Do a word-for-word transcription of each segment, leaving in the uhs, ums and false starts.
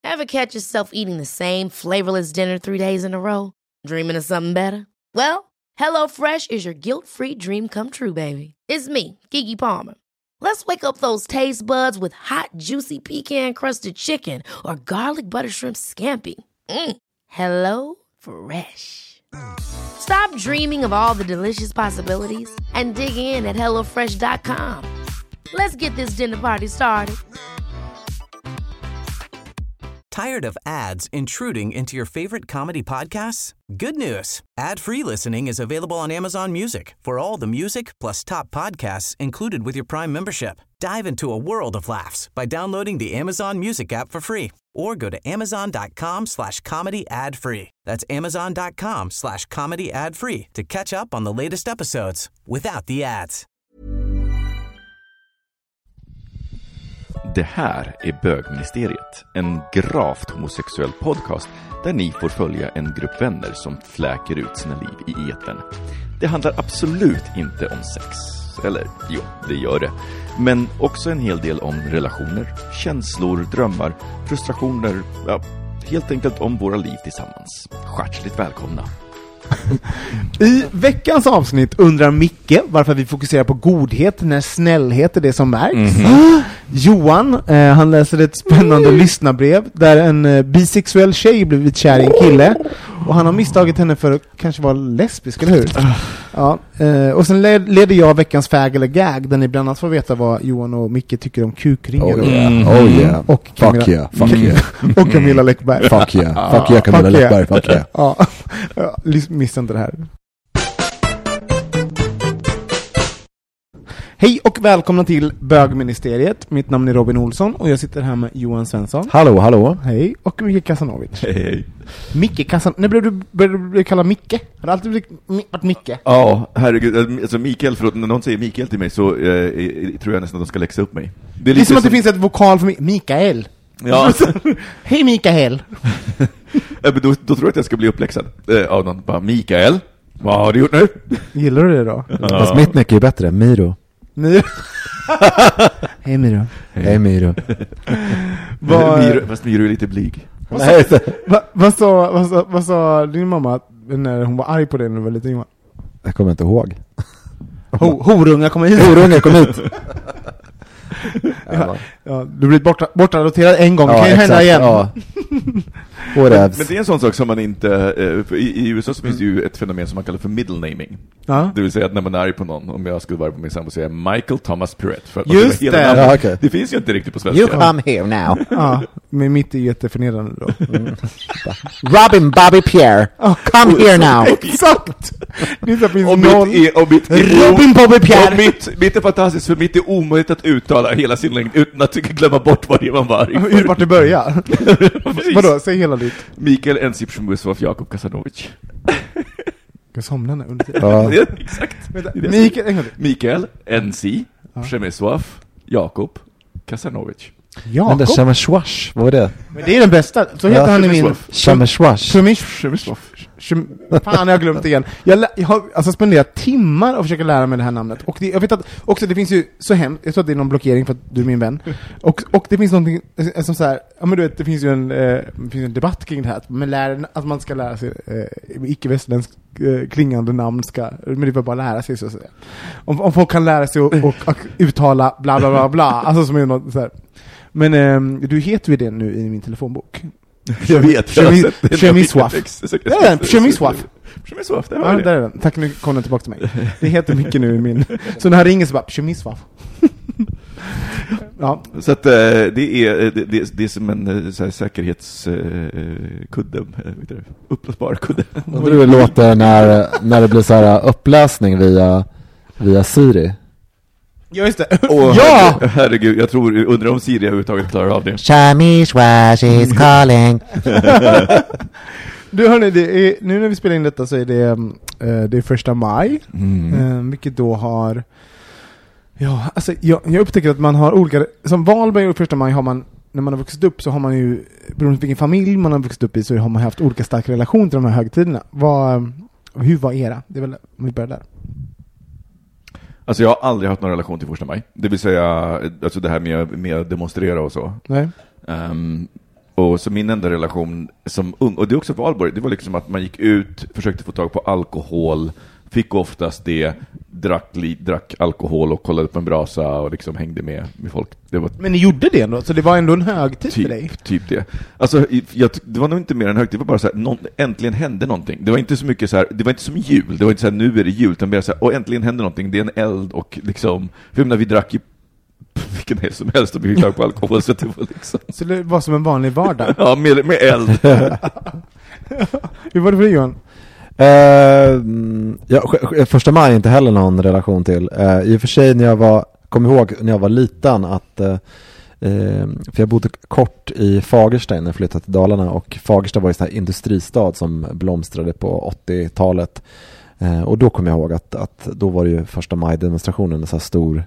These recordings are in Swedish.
Ever catch yourself eating the same flavorless dinner three days in a row? Dreaming of something better? Well, HelloFresh is your guilt-free dream come true, baby. It's me, Keke Palmer. Let's wake up those taste buds with hot, juicy pecan-crusted chicken or garlic butter shrimp scampi. Mm. Hello Fresh. Stop dreaming of all the delicious possibilities and dig in at hello fresh dot com. Let's get this dinner party started. Tired of ads intruding into your favorite comedy podcasts? Good news. Ad-free listening is available on Amazon Music for all the music plus top podcasts included with your Prime membership. Dive into a world of laughs by downloading the Amazon Music app for free or go to amazon.com slash comedy ad free. That's amazon.com slash comedy ad free to catch up on the latest episodes without the ads. Det här är Bögministeriet, en gravt homosexuell podcast där ni får följa en grupp vänner som fläker ut sina liv i etern. Det handlar absolut inte om sex, eller jo, det gör det. Men också en hel del om relationer, känslor, drömmar, frustrationer, ja, helt enkelt om våra liv tillsammans. Hjärtligt välkomna! I veckans avsnitt undrar Micke varför vi fokuserar på godhet när snällhet är det som märks. Mm-hmm. Johan, eh, han läser ett spännande mm. lyssnarbrev där en eh, bisexuell tjej blivit kär i en kille och han har misstagit henne för att kanske vara lesbisk, eller hur? Ja, eh, och sen led, leder jag veckans fag eller gag där ni bland annat får veta vad Johan och Micke tycker om kukringar. Oh yeah, mm. oh yeah. Och Camilla, fuck yeah, fuck yeah. och Camilla Läckberg. Fuck yeah, fuck yeah Camilla fuck Läckberg, fuck yeah. Ja, ja, missa inte det här. Hej och välkomna till Bögministeriet. Mitt namn är Robin Olsson och jag sitter här med Johan Svensson. Hallå, hallå. Hej. Och Micke Kasanovic. Hej, hej. Micke Kasan... När blev du, började du bli kallad Micke? Har det alltid varit Micke? Ja, herregud. Alltså Mikael, förlåt, när någon säger Mikael till mig så eh, tror jag nästan att de ska läxa upp mig. Det är, det är som att det finns ett vokal för Mikael. Ja. Hej Mikael. Ja, men då, då tror jag att jag ska bli uppläxad eh, av någon. Bara, Mikael, vad har du gjort nu? Gillar du det då? Ja. Fast mitt nick är ju bättre, Miro. Miro. Hej Miro. Hej Miro. Var... Miro. Fast Miro är lite blyg. Vad sa, va, vad, sa, vad, sa, vad sa din mamma när hon var arg på dig när du var lite yngre? Jag kommer inte ihåg. Ho, horunga kom hit. Horunga kom hit. Ja, ja, du blir borta, bortradoterad en gång, ja, kan ju exakt, hända igen. Ja. men, men det är en sån sak som man inte eh, i, i U S A så finns det ju ett fenomen som man kallar för middle naming. Ja. Det vill säga att när man är arg på någon, om jag skulle vara på min sambo och säga Michael Thomas Perrett för att just det. Ja, okay. Det finns ju inte riktigt på svenska. You come here now. Ja, men mitt är jätteförnedrande då. Mm. Robin Bobby Pierre. Oh, come oh, here now. Exakt. Det finns och noll. Mitt är, och mitt är Robin Bobby Pierre. Och mitt, mitt är fantastiskt för mitt är omöjligt att uttala hela sin längd utan att glömma bort vad det var var. Hur vart det börjar? Vadå? Säg hela ditt. Mikael Ensip Shmusov Jakob Kasanovic. Jag somnar nu under tiden. Ja. Ja, exakt. Mikael, Mikael Ensip Shmusov Jakob Kasanovic. Ja, men det är Shemeshwash, vad var det? Men det är den bästa. Så heter ja, han i min Shemeshwash. Shemeshwash. Fan, jag har glömt det igen. Jag, jag har alltså spenderat timmar och försöka lära mig det här namnet. Och det, jag vet att också det finns ju så hemskt. Jag tror att det är någon blockering för att du är min vän. Och, och det finns någonting som så här, ja men du vet, det finns ju en, eh, det finns en debatt kring det här. Men lär, att man ska lära sig eh, icke-västländsk eh, klingande namn ska, men det var bara lära sig så att säga. Om, om folk kan lära sig och, och, och uttala bla bla bla bla. Alltså som är något så här. Men eh, du heter ju det nu i min telefonbok. Jag vet. Chemiswaf. Chemiswaf. Chemiswaf, det var det. Ja, där är den. Tack, nu kom den tillbaka till mig. Det heter mycket nu i min. Så när han ringer så bara, Chemiswaf. Ja. Så att det är, det, det, det är som en så här, säkerhetskudde, uppblåsbar kudde. Undrar hur det låter när, när det blir så här uppläsning via, via Siri. Ja, just det. Oh, ja! Herregud, herregud, jag tror, undrar om Siri överhuvudtaget klarar av det. Shamiswash is calling. Du hörni, det är, nu när vi spelar in detta så är det, uh, det är första maj. Mm. Uh, vilket då har... Ja, alltså jag, jag upptäcker att man har olika... Som Valberg och första maj har man... När man har vuxit upp så har man ju... Beroende på vilken familj man har vuxit upp i så har man haft olika starka relation till de här högtiderna. Vad, hur var era? Det är väl, om vi börjar där. Alltså jag har aldrig haft någon relation till första maj. Det vill säga, alltså det här med, med att demonstrera och så. Nej. Um, och så min enda relation som ung, och det är också Valborg, det var liksom att man gick ut, försökte få tag på alkohol, fick oftast det, drack, drack alkohol och kollade på en brasa och liksom hängde med, med folk. Det var Men ni gjorde det ändå, så det var ändå en högtid typ, för dig? Typ det. Alltså, jag, det var nog inte mer än högtid, det var bara så här, någon, äntligen hände någonting. Det var inte så mycket så här, det var inte som jul, det var inte så här, nu är det jul, utan mer så här, och äntligen hände någonting, det är en eld och liksom, för när vi drack ju vilken helst som helst och vi fick tag på alkohol, så det var liksom... Så det var som en vanlig vardag? Ja, med, med eld. Hur var det för dig, Johan? Uh, ja, första maj inte heller någon relation till. Uh, I och för sig när jag var, kom ihåg när jag var liten att, uh, uh, för jag bodde kort i Fagersta när jag flyttade till Dalarna, och Fagersta var en sån här industristad som blomstrade på åttiotalet. Uh, och då kom jag ihåg att, att då var det ju första maj-demonstrationen en så här stor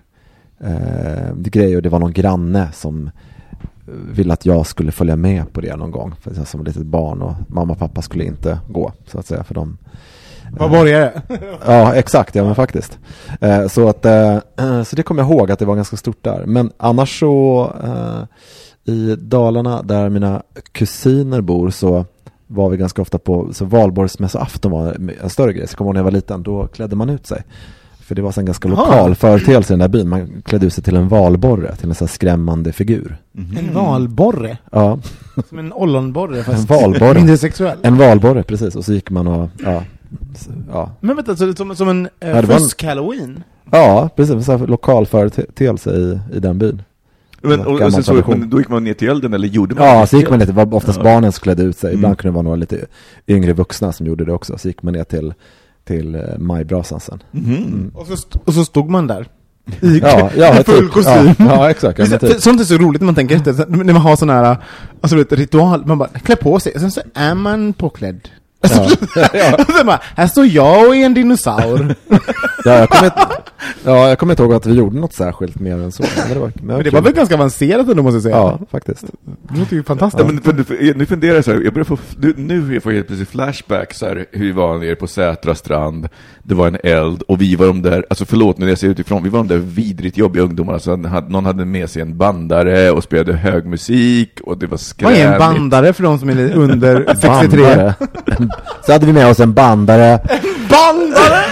uh, grej, och det var någon granne som ville att jag skulle följa med på det någon gång för jag som litet barn, och mamma och pappa skulle inte gå så att säga för dem. Vad borgare? Ja, exakt, ja men faktiskt. Eh, så att eh, så det kommer jag ihåg att det var ganska stort där. Men annars så eh, i Dalarna där mina kusiner bor så var vi ganska ofta på, så Valborgsmässoafton var en större grej. Så kommer jag ihåg när jag var liten, då klädde man ut sig. För det var en ganska lokal företeelse i den där byn. Man klädde ut sig till en valborre, till en sån här skrämmande figur. Mm. En valborre? Ja. Som en ollonborre, fast en valborre. Mindre sexuell. En valborre, precis. Och så gick man och, ja. ja. Men vänta, så det är som, som en eh, ja, fusk-halloween? Ja, precis. En sån här lokal företeelse i, i den byn. Men, och, och så, så, men då gick man ner till elden, eller gjorde man? Ja, så gick man ner till, var oftast ja. barnen som klädde ut sig. Ibland mm. kunde det vara några lite yngre vuxna som gjorde det också. Så gick man ner till till uh, majbrasan sen. Mm. Mm. Och, så st- och så stod man där i ja, ja, full typ. kostym. Ja, ja exakt. Ja, typ. Sånt är så roligt när man tänker efter. När man har sån här, alltså ett ritual, man bara klär på sig, och sen så är man påklädd. Ja. Ja. Och sen bara, här står jag och är en dinosaur. Ja, jag kommer inte, ja, jag kommer inte ihåg att vi gjorde något särskilt mer än så. Men det var, men men det var väl ganska avancerat ändå, måste jag säga. Ja, faktiskt. Det låter ju fantastiskt. Ja, men, för, för, nu funderar jag så här, jag börjar få, nu, nu får jag helt plötsligt flashback så här, hur vi var nere på Sätra strand, det var en eld, och vi var de där, alltså förlåt när jag ser utifrån, vi var de där vidrigt jobbiga ungdomarna, så någon hade med sig en bandare och spelade hög musik, och det var skrämigt. Vad är en bandare för de som är under sextiotre? Bandare. Så hade vi med oss en bandare. Bandare!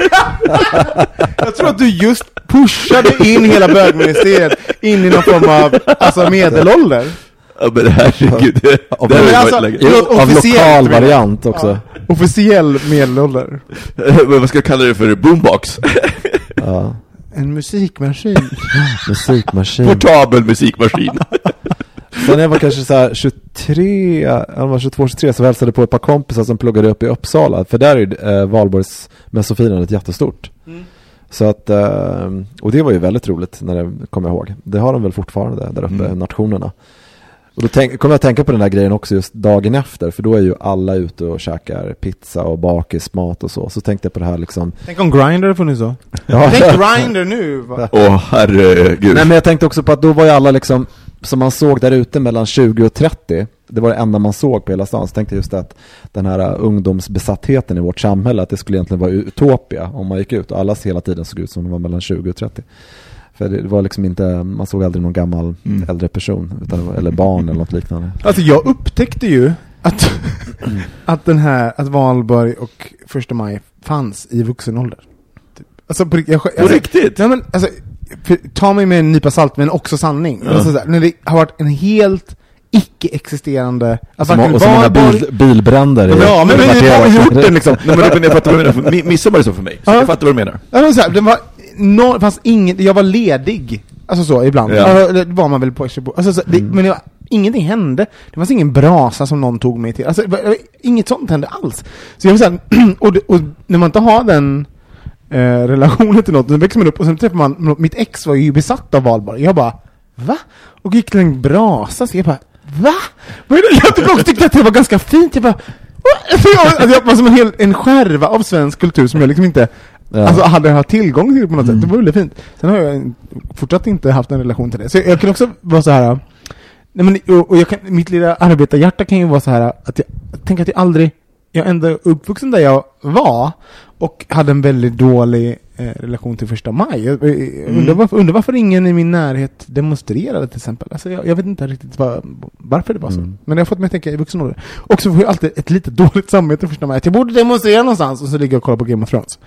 Jag tror att du just pushade in hela bögministeriet in i någon form av alltså medelålder. Ja, men herregud. Det, av, det men alltså, jo, av lokal variant också. Ja, officiell medelålder. Men vad ska jag kalla det för? Boombox? Ja. En musikmaskin. Musikmaskin. Portabel musikmaskin. Sen när jag var kanske så här tjugotre, jag var tjugotvå tjugotre, så hälsade på ett par kompisar som pluggade upp i Uppsala. För där är eh, Valborgs mässofirandet jättestort. Mm. Så att, eh, och det var ju väldigt roligt när det kommer jag ihåg. Det har de väl fortfarande där uppe, mm. nationerna. Och då tänk, kommer jag att tänka på den här grejen också just dagen efter. För då är ju alla ute och käkar pizza och bakismat och så. Så tänkte jag på det här liksom. Tänk om Grindr funnits så. Ja. Tänk Grindr nu. Åh, oh, herregud. Nej, men jag tänkte också på att då var ju alla liksom, som man såg där ute mellan tjugo och trettio. Det var det enda man såg på hela stan. Så tänkte jag just att den här ungdomsbesattheten i vårt samhälle, att det skulle egentligen vara utopia om man gick ut. Och alla hela tiden såg ut som de var mellan tjugo och trettio. För det var liksom inte, man såg aldrig någon gammal mm. äldre person utan, eller barn eller något liknande. Alltså jag upptäckte ju att, mm. att den här, att Valborg och första maj fanns i vuxen ålder. Alltså på, jag, alltså, på riktigt? Nej, men, alltså, för, ta mig med en nypa salt, men också sanning. Ja. Alltså, såhär, när det har varit en helt icke-existerande alltså, och så många bil, bilbränder ja, ja, men, men vi har gjort den liksom. Nej, men jag fattar vad du menar. Midsommar är så för mig. Så ja. Jag fattar vad du menar. Ja, men, såhär, den var no, fanns ingen, jag var ledig. Alltså så, ibland. Ja. Alltså, det var man väl på. Alltså, så, det, mm. Men det var, ingenting hände. Det fanns ingen brasa som någon tog mig till. Alltså, inget sånt hände alls. Så jag vill säga, och, det, och när man inte har den eh, relationen till något, så växer man upp och sen träffar man, mitt ex var ju besatt av Valborg. Jag bara, va? Och gick till en brasa, så jag bara, va? Jag tyckte också tyckte att det var ganska fint. Jag bara, alltså, jag, alltså, jag var som en hel en skärva av svensk kultur som jag liksom inte ja. Alltså hade jag haft tillgång till på något mm. sätt. Det var väldigt fint. Sen har jag fortsatt inte haft en relation till det. Så jag, jag kan också vara så här. Nej, men, och, och jag kan, mitt lilla arbetarhjärta kan ju vara så här att jag, jag tänker att jag aldrig, jag ändå uppvuxen där jag var och hade en väldigt dålig eh, relation till första maj. Jag, jag mm. undrar, varför, undrar varför ingen i min närhet demonstrerade till exempel. Alltså jag, jag vet inte riktigt var, varför det var så. Mm. Men jag har fått mig att tänka i vuxen ålder. Och så får jag alltid ett lite dåligt samvete första maj. Att jag borde demonstrera någonstans och så ligger jag och kollar på Game of Thrones.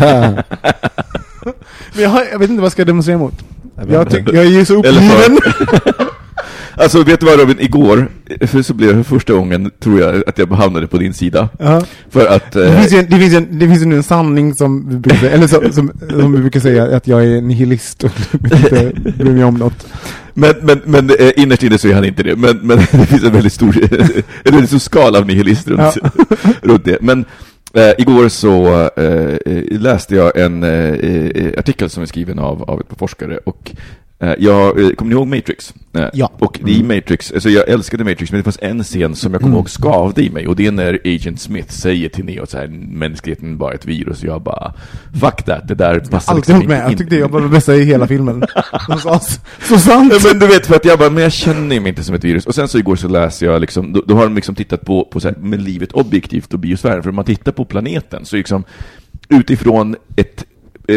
Men jag, har, jag vet inte vad ska jag demonstrera mot. Jag, jag, tyck, jag är ju så uppgiven. Alltså vet du vad Robin, igår för så blev det för första gången tror jag att jag hamnade på din sida. Uh-huh. För att eh... det finns ju en, det finns en, det finns ju en sanning som vi brukar, eller så, som, som vi brukar säga att jag är nihilist och inte bryr mig om något. Men, men, men eh, innerst inne så är han inte det. Men, men det finns en väldigt stor en väldigt stor skala av nihilist runt, ja. runt det. Men eh, igår så eh, läste jag en eh, artikel som är skriven av, av ett par forskare och jag kommer ni ihåg Matrix? Ja. Och i Matrix, alltså jag älskade Matrix, men det fanns en scen som jag kommer ihåg skavde i mig, och det är när Agent Smith säger till Neo så här, mänskligheten bara ett virus, och jag bara fuck that, det där passar liksom inte. Jag tyckte jag var det bästa i hela filmen. så, så sant. Men du vet, för att jag bara, men jag känner mig inte som ett virus. Och sen så igår så läser jag liksom, då, då har de liksom tittat på, på så här, med livet objektivt och biosfären, för om man tittar på planeten så liksom utifrån ett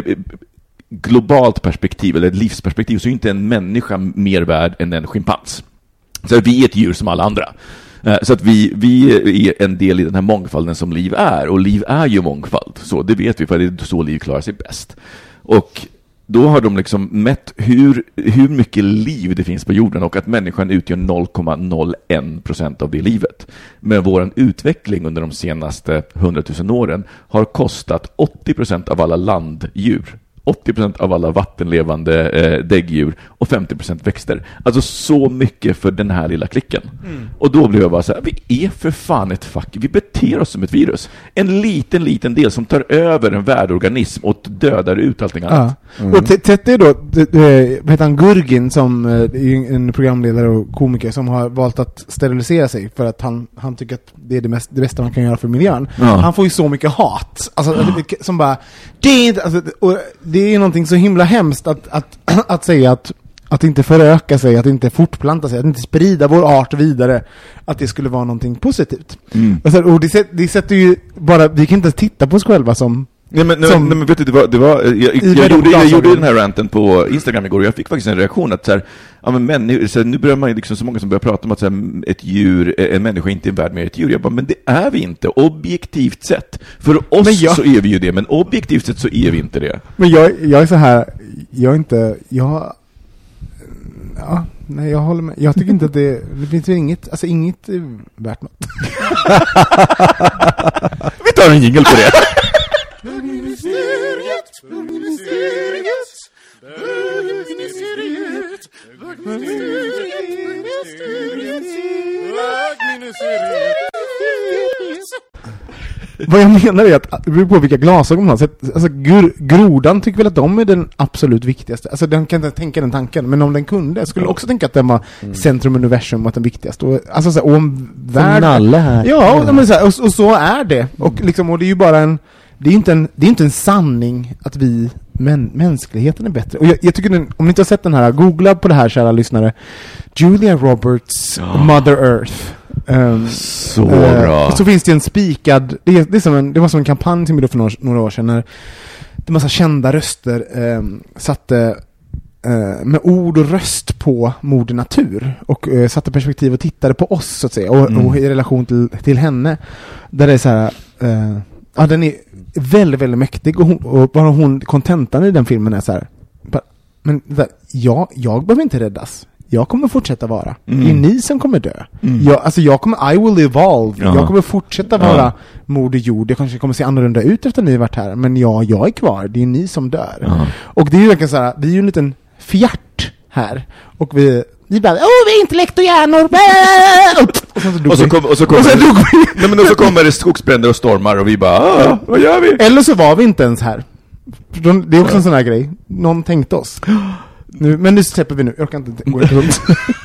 globalt perspektiv eller ett livsperspektiv så är inte en människa mer värd än en schimpans. Så vi är ett djur som alla andra. Så att vi, vi är en del i den här mångfalden som liv är. Och liv är ju mångfald. Så det vet vi, för det är så liv klarar sig bäst. Och då har de liksom mätt hur, hur mycket liv det finns på jorden, och att människan utgör noll komma noll en procent av det livet. Men vår utveckling under de senaste hundratusen åren har kostat åttio procent av alla landdjur, åttio procent av alla vattenlevande eh, däggdjur och femtio procent växter. Alltså så mycket för den här lilla klicken. Mm. Och då blev jag bara så här, vi är för fan ett fack. Vi beter oss som ett virus. En liten, liten del som tar över en värdeorganism och dödar ut allting annat. Ja. Mm. Och Tette är då, vad heter han, Gurgin, som är en programledare och komiker som har valt att sterilisera sig för att han, han tycker att det är det, mest, det bästa man kan göra för miljön. Ja. Han får ju så mycket hat. Alltså, ja. som bara, det är inte, alltså, och det är någonting så himla hemskt att, att, att säga att, att inte föröka sig, att inte fortplanta sig, att inte sprida vår art vidare, att det skulle vara någonting positivt. Mm. Alltså, och det, det sätter ju bara, vi kan inte titta på oss själva som Nej men, nej, nej, men vet du, det var, det var jag, jag, jag, gjorde, jag gjorde den här ranten på Instagram igår och jag fick faktiskt en reaktion att så här, ja men människor, så här, nu börjar man liksom så många som börjar prata om att så här, ett djur, en människa inte är värd mer ett djur. Jag bara, men det är vi inte, objektivt sett. För oss jag, så är vi ju det, men objektivt sett så är vi inte det. Men jag, jag är så här, jag är inte, jag, ja, nej jag håller med. Jag tycker inte att det, det finns inget, alltså inget är värt något. Vi tar en jingle på det. Bögministeriet, bögministeriet, bögministeriet, bögministeriet, bögministeriet. Vad jag menar är att det beror på vilka glasögon man har. Alltså gr- grodan tycker väl att de är den absolut viktigaste. Alltså den kan inte tänka den tanken, men om den kunde skulle också tänka att den var mm. centrum universum och att den viktigaste. Och, alltså så här, och om världen här. Ja, och, men, så här, och, och så är det. Och liksom, och det är ju bara en det är inte en det är inte en sanning att vi men mänskligheten är bättre. Och jag, jag tycker den, om ni inte har sett den här, googla på det här, kära lyssnare. Julia Roberts oh. Mother Earth. Um, så uh, bra. Så finns det en spikad, det, är, det, är som en, det var som en kampanj till mig för några, några år sedan när det massa kända röster um, satte uh, med ord och röst på Moder Natur och uh, satte perspektiv och tittade på oss så att säga och, mm. och i relation till, till henne där det är så här uh, ja, den är väldigt, väldigt mäktig och, hon, och bara hon, kontentan i den filmen är så här, bara, men ja, jag behöver inte räddas. Jag kommer fortsätta vara. Mm. Det är ni som kommer dö. Mm. Jag, alltså jag kommer, I will evolve. Ja. Jag kommer fortsätta vara ja. Moder jord. Jag kanske kommer se annorlunda ut efter att ni har varit här. Men ja, jag är kvar. Det är ni som dör. Ja. Och det är ju verkligen så här, vi är ju en liten fjärt här. Och vi Vi bara, åh, vi är intellekt och hjärnor. Och så och så, kom, och så kommer, och så nej, men och så kommer det skogsbränder och stormar och vi bara, ah, vad gör vi? Eller så var vi inte ens här. Det är också en sån här grej. Någon tänkte oss. Nu, men nu släpper vi nu. Jag kan inte gå runt.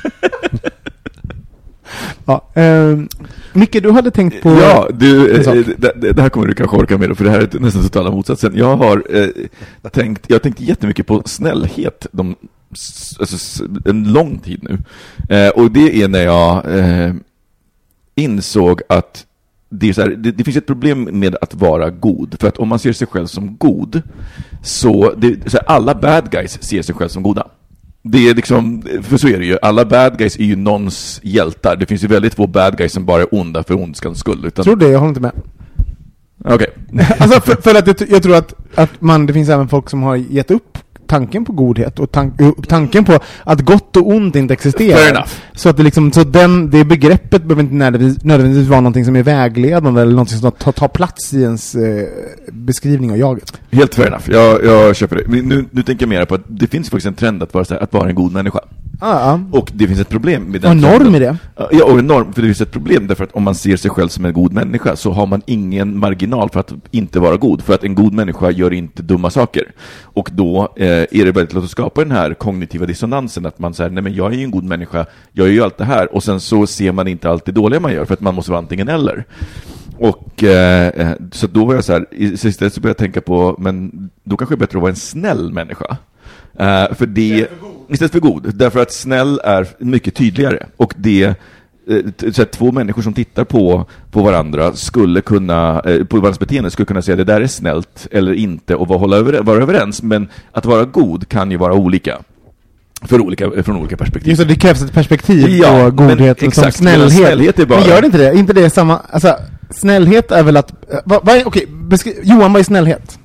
Ja, eh, Micke, du hade tänkt på... Ja, du, eh, det, det här kommer du kanske orka med, för det här är nästan totala motsatsen. Jag har eh, tänkt jag har tänkt jättemycket på snällhet de, alltså, en lång tid nu. Eh, och det är när jag eh, insåg att det, är så här, det, det finns ett problem med att vara god. För att om man ser sig själv som god, så, det, så här, alla bad guys ser sig själv som goda. Det är liksom, för så är det ju. Alla bad guys är ju någons hjältar. Det finns ju väldigt få bad guys som bara är onda för ondskans skull. Utan... Tror det, jag håller inte med. Okej. Okay. Alltså för, för att jag, jag tror att, att man, det finns även folk som har gett upp tanken på godhet och tank, tanken på att gott och ont inte existerar. Fair enough. Så att det liksom, så den, det begreppet behöver inte nödvändigtvis, nödvändigtvis vara någonting som är vägledande eller någonting som tar, tar plats i ens eh, beskrivning av jaget. Helt fair enough. Jag, jag köper det. Men nu, nu tänker jag mer på att det finns faktiskt en trend att vara, så här, att vara en god människa. Ah, och det finns ett problem med den och en norm i det. Ja, och en norm, för det finns ett problem därför att om man ser sig själv som en god människa så har man ingen marginal för att inte vara god, för att en god människa gör inte dumma saker. Och då eh, är det väldigt lätt att skapa den här kognitiva dissonansen att man säger, nej men jag är ju en god människa, jag gör ju allt det här, och sen så ser man inte allt det dåliga man gör för att man måste vara antingen eller. Och eh, så då var jag så här, istället så började jag tänka på, men då kanske det är bättre att vara en snäll människa. Uh, för det, istället för god. Därför att snäll är mycket tydligare. Och det, uh, så att två människor som tittar på, på varandra skulle kunna, uh, på varandras beteende skulle kunna säga det där är snällt eller inte och vara, hålla över, vara överens. Men att vara god kan ju vara olika. För olika, från olika perspektiv. Just det, det krävs ett perspektiv ja, på godhet och exakt, snällhet. snällhet är bara... Men gör det inte det? Inte det samma... Alltså, snällhet är väl att... Uh, va, va, okej, okay, beskri- Johan, vad är snällhet?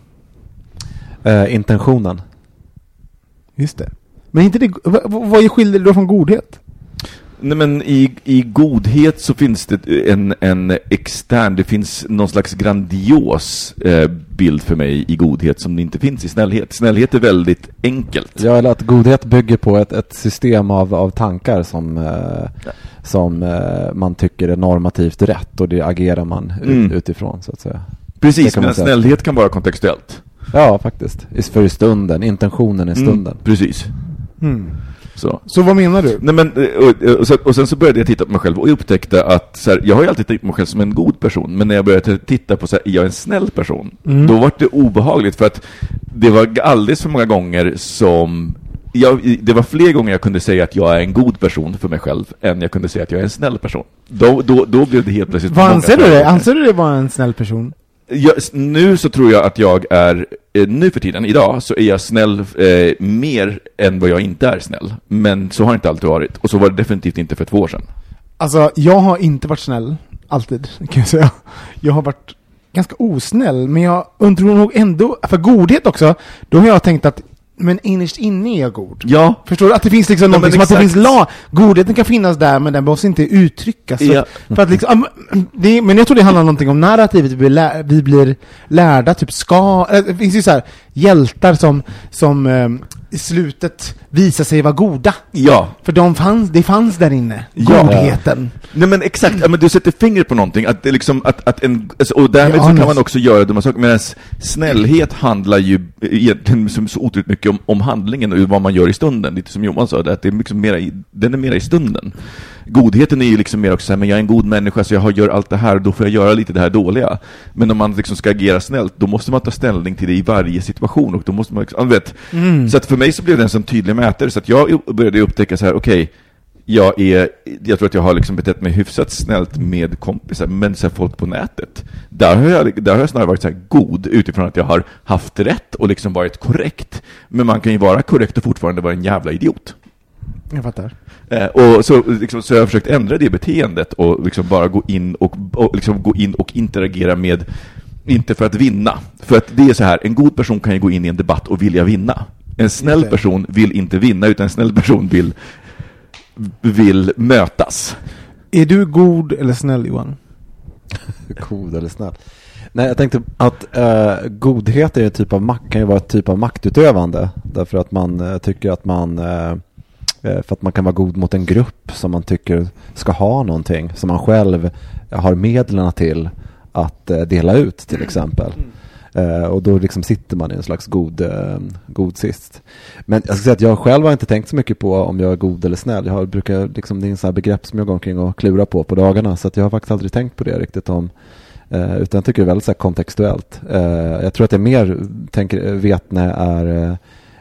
Uh, intentionen. Just det. Men inte det, vad, vad är skillnaden då från godhet? Nej, men i, i godhet så finns det en, en extern, det finns någon slags grandios eh, bild för mig i godhet som det inte finns i snällhet. Snällhet är väldigt enkelt. Ja, eller att godhet bygger på ett, ett system av, av tankar som, eh, ja. som eh, man tycker är normativt rätt, och det agerar man mm. ut, utifrån så att säga. Precis, men snällhet kan vara kontextuellt. Ja, faktiskt. För i stunden, intentionen i stunden. Mm, precis. Mm. Så. så vad menar du? Nej, men, och, och, och sen så började jag titta på mig själv och upptäckte att så här, jag har ju alltid tänkt på mig själv som en god person, men när jag började titta på så här, jag är en snäll person, mm. då var det obehagligt, för att det var alldeles för många gånger som jag, det var fler gånger jag kunde säga att jag är en god person för mig själv än jag kunde säga att jag är en snäll person. Då, då, då blev det helt plötsligt. Vad anser du det? Anser du det vara en snäll person? Jag, nu så tror jag att jag är, eh, nu för tiden, idag, så är jag snäll eh, mer än vad jag inte är snäll. Men så har det inte alltid varit. Och så var det definitivt inte för två år sedan. Alltså, jag har inte varit snäll, alltid, kan jag säga. Jag har varit ganska osnäll, men jag undrar nog ändå, för godhet också, då har jag tänkt att men innerst inne är jag god. Ja. Förstår du? Att det finns liksom ja, någonting som exakt. att det finns la. Godheten kan finnas där, men den behövs inte uttryckas. Ja. För, för att liksom, det, men jag tror det handlar om någonting om narrativet. Vi blir, lär, vi blir lärda, typ ska... Det finns ju så här hjältar som, som eh, i slutet visar sig vara goda. Ja. För de fanns, det fanns där inne. Ja. Godheten. Nej, men exakt, ja, men du sätter fingret på någonting att det liksom, att, att en, alltså, och därmed ja, så kan man också göra dumma saker, medan snällhet handlar ju egentligen så, så otroligt mycket om, om handlingen och vad man gör i stunden, lite som Johan sa, att det är liksom mera i, den är mera i stunden. Godheten är ju liksom mer också så här, men jag är en god människa så jag gör allt det här, då får jag göra lite det här dåliga. Men om man liksom ska agera snällt, då måste man ta ställning till det i varje situation, och då måste man liksom, vet. Mm. Så att för mig så blev det en sån tydlig mätare, så att jag började upptäcka så här, okej, okay, jag är, jag tror att jag har liksom betett mig hyfsat snällt med kompisar, men så här, folk på nätet, där har jag, där har jag snarare varit så här god utifrån att jag har haft rätt och liksom varit korrekt. Men man kan ju vara korrekt och fortfarande vara en jävla idiot. Jag fattar. Eh, och så, liksom, så jag har försökt ändra det beteendet och liksom bara gå in och, och liksom gå in och interagera med, inte för att vinna. För att det är så här, en god person kan ju gå in i en debatt och vilja vinna. En snäll person vill inte vinna, utan en snäll person vill vill mötas. Är du god eller snäll, Johan? God eller snäll? Nej, jag tänkte att eh, godhet är en typ av makt, kan ju vara ett typ av maktutövande, därför att man eh, tycker att man eh, för att man kan vara god mot en grupp som man tycker ska ha någonting som man själv har medlen till att eh, dela ut, till exempel. Mm. Uh, och då liksom sitter man i en slags god, uh, god sist. Men jag ska säga att jag själv har inte tänkt så mycket på om jag är god eller snäll. Jag har, brukar, liksom, det är en sån här begrepp som jag går omkring och klurar på på dagarna. Så att jag har faktiskt aldrig tänkt på det riktigt om. Uh, utan jag tycker det är väldigt så här kontextuellt. Uh, jag tror att jag mer tänker, vet när jag är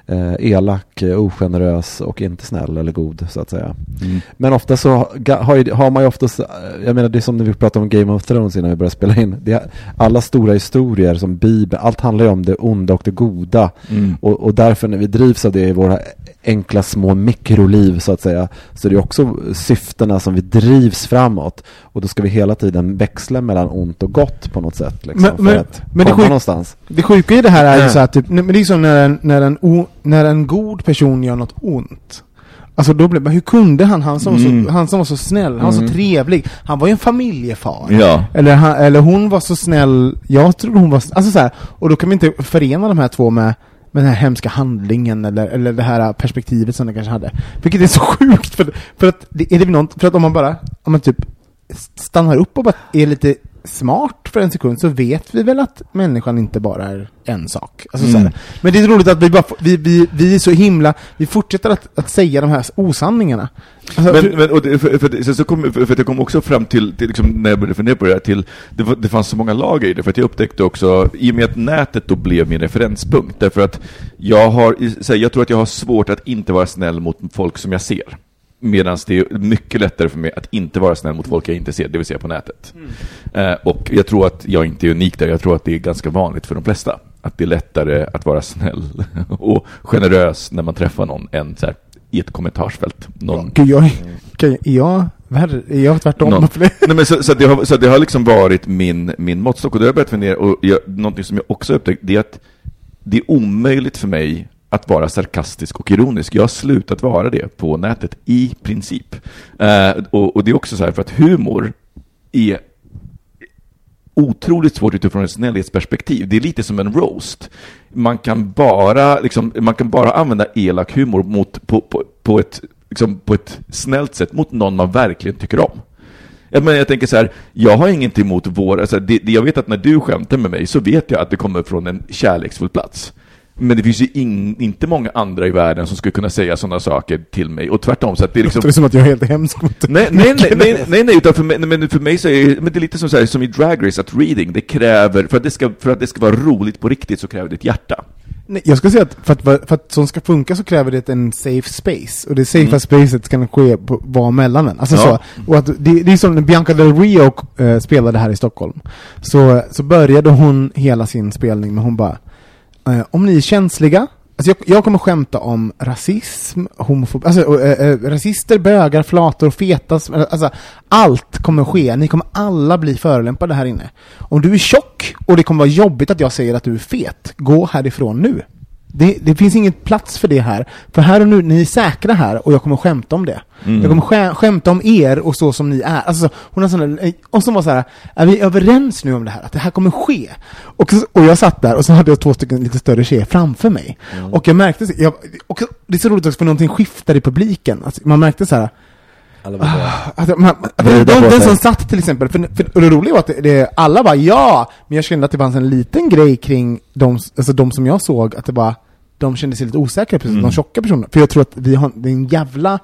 eh, elak, ogenerös och inte snäll eller god så att säga. Mm. Men ofta så har, har man ju oftast, jag menar det är som när vi pratade om Game of Thrones innan vi började spela in. Det är, alla stora historier som Bibeln, allt handlar ju om det onda och det goda. Mm. Och, och därför när vi drivs av det i våra enkla små mikroliv så att säga, så det är också syftena som vi drivs framåt. Och då ska vi hela tiden växla mellan ont och gott på något sätt. Liksom, men, för men, att men komma det sjuk, någonstans. Det sjuka i det här är ju så här, typ, men det är som när en, när, en o, när en god person gör något ont. Alltså då blev, hur kunde han, han som, mm. var så, han som var så snäll, han var mm. så trevlig, han var ju en familjefar. Ja. Eller, han, eller hon var så snäll, jag tror hon var, alltså så här, och då kan vi inte förena de här två med med den här hemska handlingen eller, eller det här perspektivet som det kanske hade. Vilket är så sjukt för, för att det, är det något, för att om man bara om man typ stannar upp och bara är lite smart för en sekund så vet vi väl att människan inte bara är en sak. Alltså, mm. så här. Men det är roligt att vi, bara, vi, vi, vi är så himla vi fortsätter att, att säga de här osanningarna. Alltså, men, för, men och det, för, för, så kom, för, för att jag kom också fram till, till liksom, när jag började fundera på det här till, det, var, det fanns så många lager i det, för att jag upptäckte också, i och med att nätet då blev min referenspunkt, därför att jag har, så här, jag tror att jag har svårt att inte vara snäll mot folk som jag ser. Medan det är mycket lättare för mig att inte vara snäll mot folk jag inte ser, det vill säga på nätet. Mm. Eh, och jag tror att jag inte är unik där, jag tror att det är ganska vanligt för de flesta. Att det är lättare att vara snäll och generös när man träffar någon än så här, i ett kommentarsfält. Någon... Gud, jag, är jag, är jag tvärtom? Någon... Nej, men så, så, det har, så det har liksom varit min, min måttstock, och det har jag börjat fundera, och jag, någonting som jag också upptäckt, det är att det är omöjligt för mig att vara sarkastisk och ironisk. Jag har slutat vara det på nätet i princip. Uh, och, och det är också så här, för att humor är otroligt svårt utifrån ett snällhetsperspektiv. Det är lite som en roast. Man kan bara, liksom, man kan bara använda elak humor mot, på, på, på, ett, liksom, på ett snällt sätt mot någon man verkligen tycker om. Jag, men jag tänker så här, jag har ingenting emot vår... Alltså, det, det, jag vet att när du skämtar med mig så vet jag att det kommer från en kärleksfull plats. Men det finns ju in, inte många andra i världen som skulle kunna säga sådana saker till mig. Och tvärtom, så att det är liksom... Det är som att jag är helt hemsk mot nej, nej, nej, nej, nej, nej, utan för mig, men för mig så är men det är lite som, så här, som i Drag Race, att reading, det kräver, för att det, ska, för att det ska vara roligt på riktigt så kräver det ett hjärta. Nej, jag ska säga att för att, för att sånt ska funka så kräver det en safe space. Och det safe mm. spacet ska ske på, vara mellan en. Alltså ja. så, och att det, det är som när Bianca Del Rio äh, spelade här i Stockholm. Så, så började hon hela sin spelning med hon bara, äh, om ni är känsliga, alltså jag, jag kommer skämta om rasism, homofobi, alltså äh, äh, rasister, bögar, flator, fetas, alltså allt kommer ske. Ni kommer alla bli förolämpade här inne. Om du är tjock och det kommer vara jobbigt att jag säger att du är fet, gå härifrån nu. Det, det finns ingen plats för det här. För här och nu, ni är säkra här och jag kommer skämta om det. Mm. Jag kommer skä, skämta om er och så som ni är. Alltså, hon har sån, och så var så här, är vi överens nu om det här? Att det här kommer ske? Och, och jag satt där och så hade jag två stycken lite större tjejer framför mig. Mm. Och jag märkte, jag, och det är så roligt också för någonting skiftar i publiken. Alltså, man märkte så här, Ah, alltså, man, den, den som satt till exempel för, för, och det roliga var att det, det, alla bara ja, men jag kände att det fanns en liten grej kring de, alltså de som jag såg, att det bara de kände sig lite osäkra, precis, mm. de tjocka personerna, för jag tror att vi har det är en jävla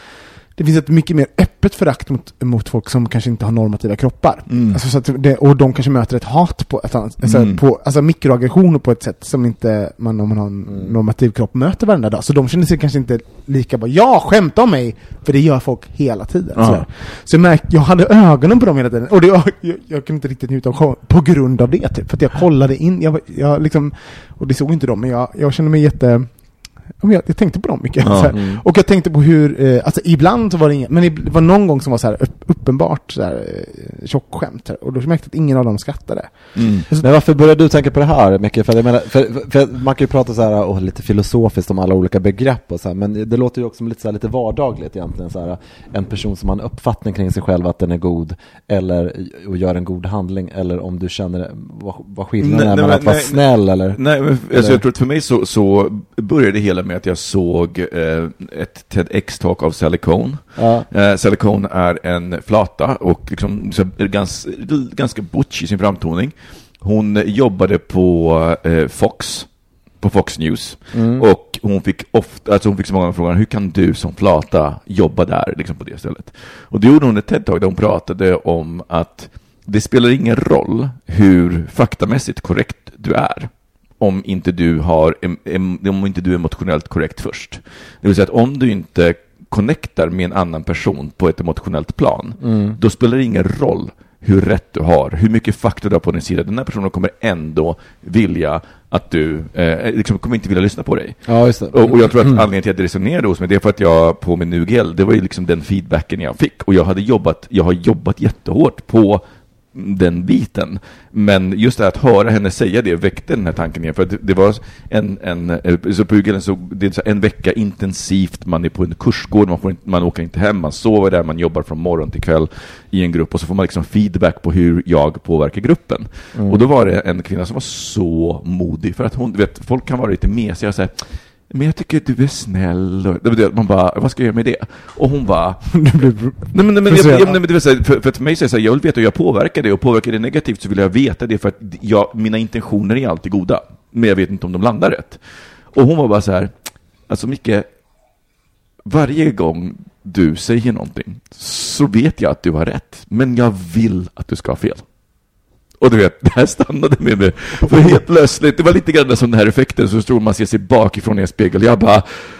det finns ett mycket mer öppet förakt mot, mot folk som kanske inte har normativa kroppar. Mm. Alltså, så att det, och de kanske möter ett hat på ett annat, alltså, mm. på, alltså mikroaggressioner på ett sätt som inte man, om man har en mm. normativ kropp, möter varenda dag. Så de känner sig kanske inte lika bara, ja, skämta om mig, för det gör folk hela tiden. Uh-huh. Så, så jag märkte, jag hade ögonen på dem hela tiden. Och det, jag, jag, jag kunde inte riktigt njuta av show på grund av det, typ. För att jag kollade in, jag, jag liksom, och det såg inte dem, men jag, jag kände mig jätte... Jag, jag tänkte på dem mycket. Ja, mm. Och jag tänkte på hur, eh, alltså ibland så var det inget, men det var någon gång som var så här uppenbart så här eh, tjockskämt här, och då märkte jag att ingen av dem skrattade. Mm. Så, men varför började du tänka på det här, Micke? För, jag menar, för, för, för man kan ju prata så här och lite filosofiskt om alla olika begrepp och så här, men det låter ju också lite så här, lite vardagligt egentligen så här, en person som har en uppfattning kring sig själv att den är god eller och gör en god handling, eller om du känner vad, vad skillnaden är mellan att vara nej, snäll eller nej, men alltså, eller? Jag tror att för mig så, så började det hela med att jag såg eh, ett TEDx-talk av Sally Kohn. Ja. Eh, Sally Kohn är en flata och liksom, så, gans, ganska butch i sin framtoning. Hon jobbade på eh, Fox, på Fox News. Mm. Och hon fick ofta, alltså hon fick så många frågor, hur kan du som flata jobba där liksom på det stället? Och då gjorde hon ett TED-talk där hon pratade om att det spelar ingen roll hur faktamässigt korrekt du är. om inte du har em, em, om inte du är emotionellt korrekt först. Det vill säga att om du inte connectar med en annan person på ett emotionellt plan, mm. då spelar det ingen roll hur rätt du har, hur mycket fakta du har på din sida. Den här personen kommer ändå vilja att du eh, liksom kommer inte vilja lyssna på dig. Ja, just det. Och, och jag tror att anledningen till att det resonerade hos mig, det är för att jag på min U G L, det var ju liksom den feedbacken jag fick. Och jag hade jobbat, jag har jobbat jättehårt på den biten. Men just det att höra henne säga det väckte den här tanken igen. För att det, det var en, en så på U G L så det är så en vecka intensivt, man är på en kursgård, man, får inte, man åker inte hem, man sover där, man jobbar från morgon till kväll i en grupp och så får man liksom feedback på hur jag påverkar gruppen. Mm. Och då var det en kvinna som var så modig, för att hon, vet, folk kan vara lite mesiga och säga, men jag tycker att du är snäll. Man bara, vad ska jag göra med det? Och hon bara, nej men, nej, men, jag, jag, nej, men det vill säga, för, för att mig säger så här, jag vill veta hur jag påverkar det, och påverkar det negativt så vill jag veta det, för att jag, mina intentioner är alltid goda, men jag vet inte om de landar rätt. Och hon var bara så här, alltså Micke, varje gång du säger någonting så vet jag att du har rätt, men jag vill att du ska ha fel. Och du vet, det här stannade med mig. För helt plötsligt, det var lite grann som den här effekten, så tror man ser sig bakifrån i en spegel. Jag bara,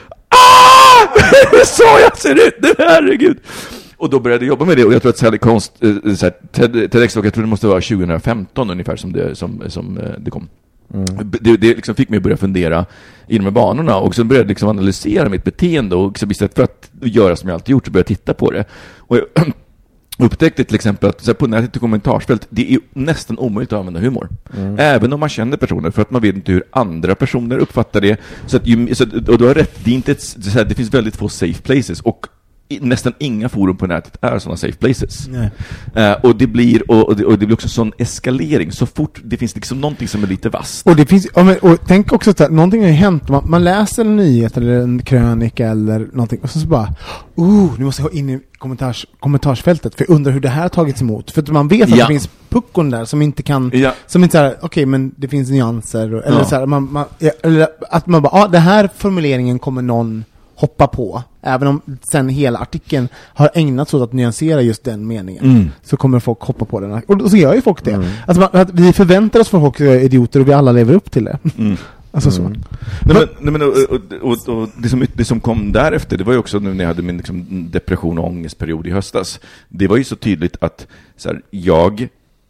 ah! Det är så jag ser ut, det herregud. Och då började jag jobba med det, och jag tror att Sally Konst, äh, så här, TEDx, jag tror det måste vara tjugo femton ungefär som det, som, som, äh, det kom. Mm. Det, det liksom fick mig att börja fundera inom de banorna, och så började jag liksom analysera mitt beteende, och liksom, istället för att göra som jag alltid gjort så började jag titta på det. Och jag upptäckte till exempel att så här, på nätet i kommentarsfält, det är nästan omöjligt att använda humor. Mm. Även om man känner personer, för att man vet inte hur andra personer uppfattar det. Så att ju, så, och du har rätt, det, är inte ett, så här, det finns väldigt få safe places, och nästan inga forum på nätet är sådana safe places. Uh, och det blir och, och, det, och det blir också sån eskalering så fort det finns liksom någonting som är lite vasst. Och det finns, och, men, och tänk också att någonting har hänt, man, man läser en nyhet eller en krönika eller någonting, och så, så bara oh, nu måste jag gå in i kommentars, kommentarsfältet, för jag undrar hur det här har tagits emot, för att man vet att ja. det finns puckon där som inte kan, ja. som inte såhär, okej okay, men det finns nyanser, eller ja. såhär, man, man, eller att man bara, ja ah, det här formuleringen kommer någon hoppa på, även om sen hela artikeln har ägnats åt att nyansera just den meningen, mm. så kommer folk hoppa på den, och så gör ju folk det. Mm. Alltså man, att vi förväntar oss för folk är idioter, och vi alla lever upp till det. Mm. Alltså så. Mm. Nej, men, nej, men, och, och, och, och det, som, det som kom därefter, det var ju också nu när jag hade min liksom, depression och ångestperiod i höstas. Det var ju så tydligt att så här, jag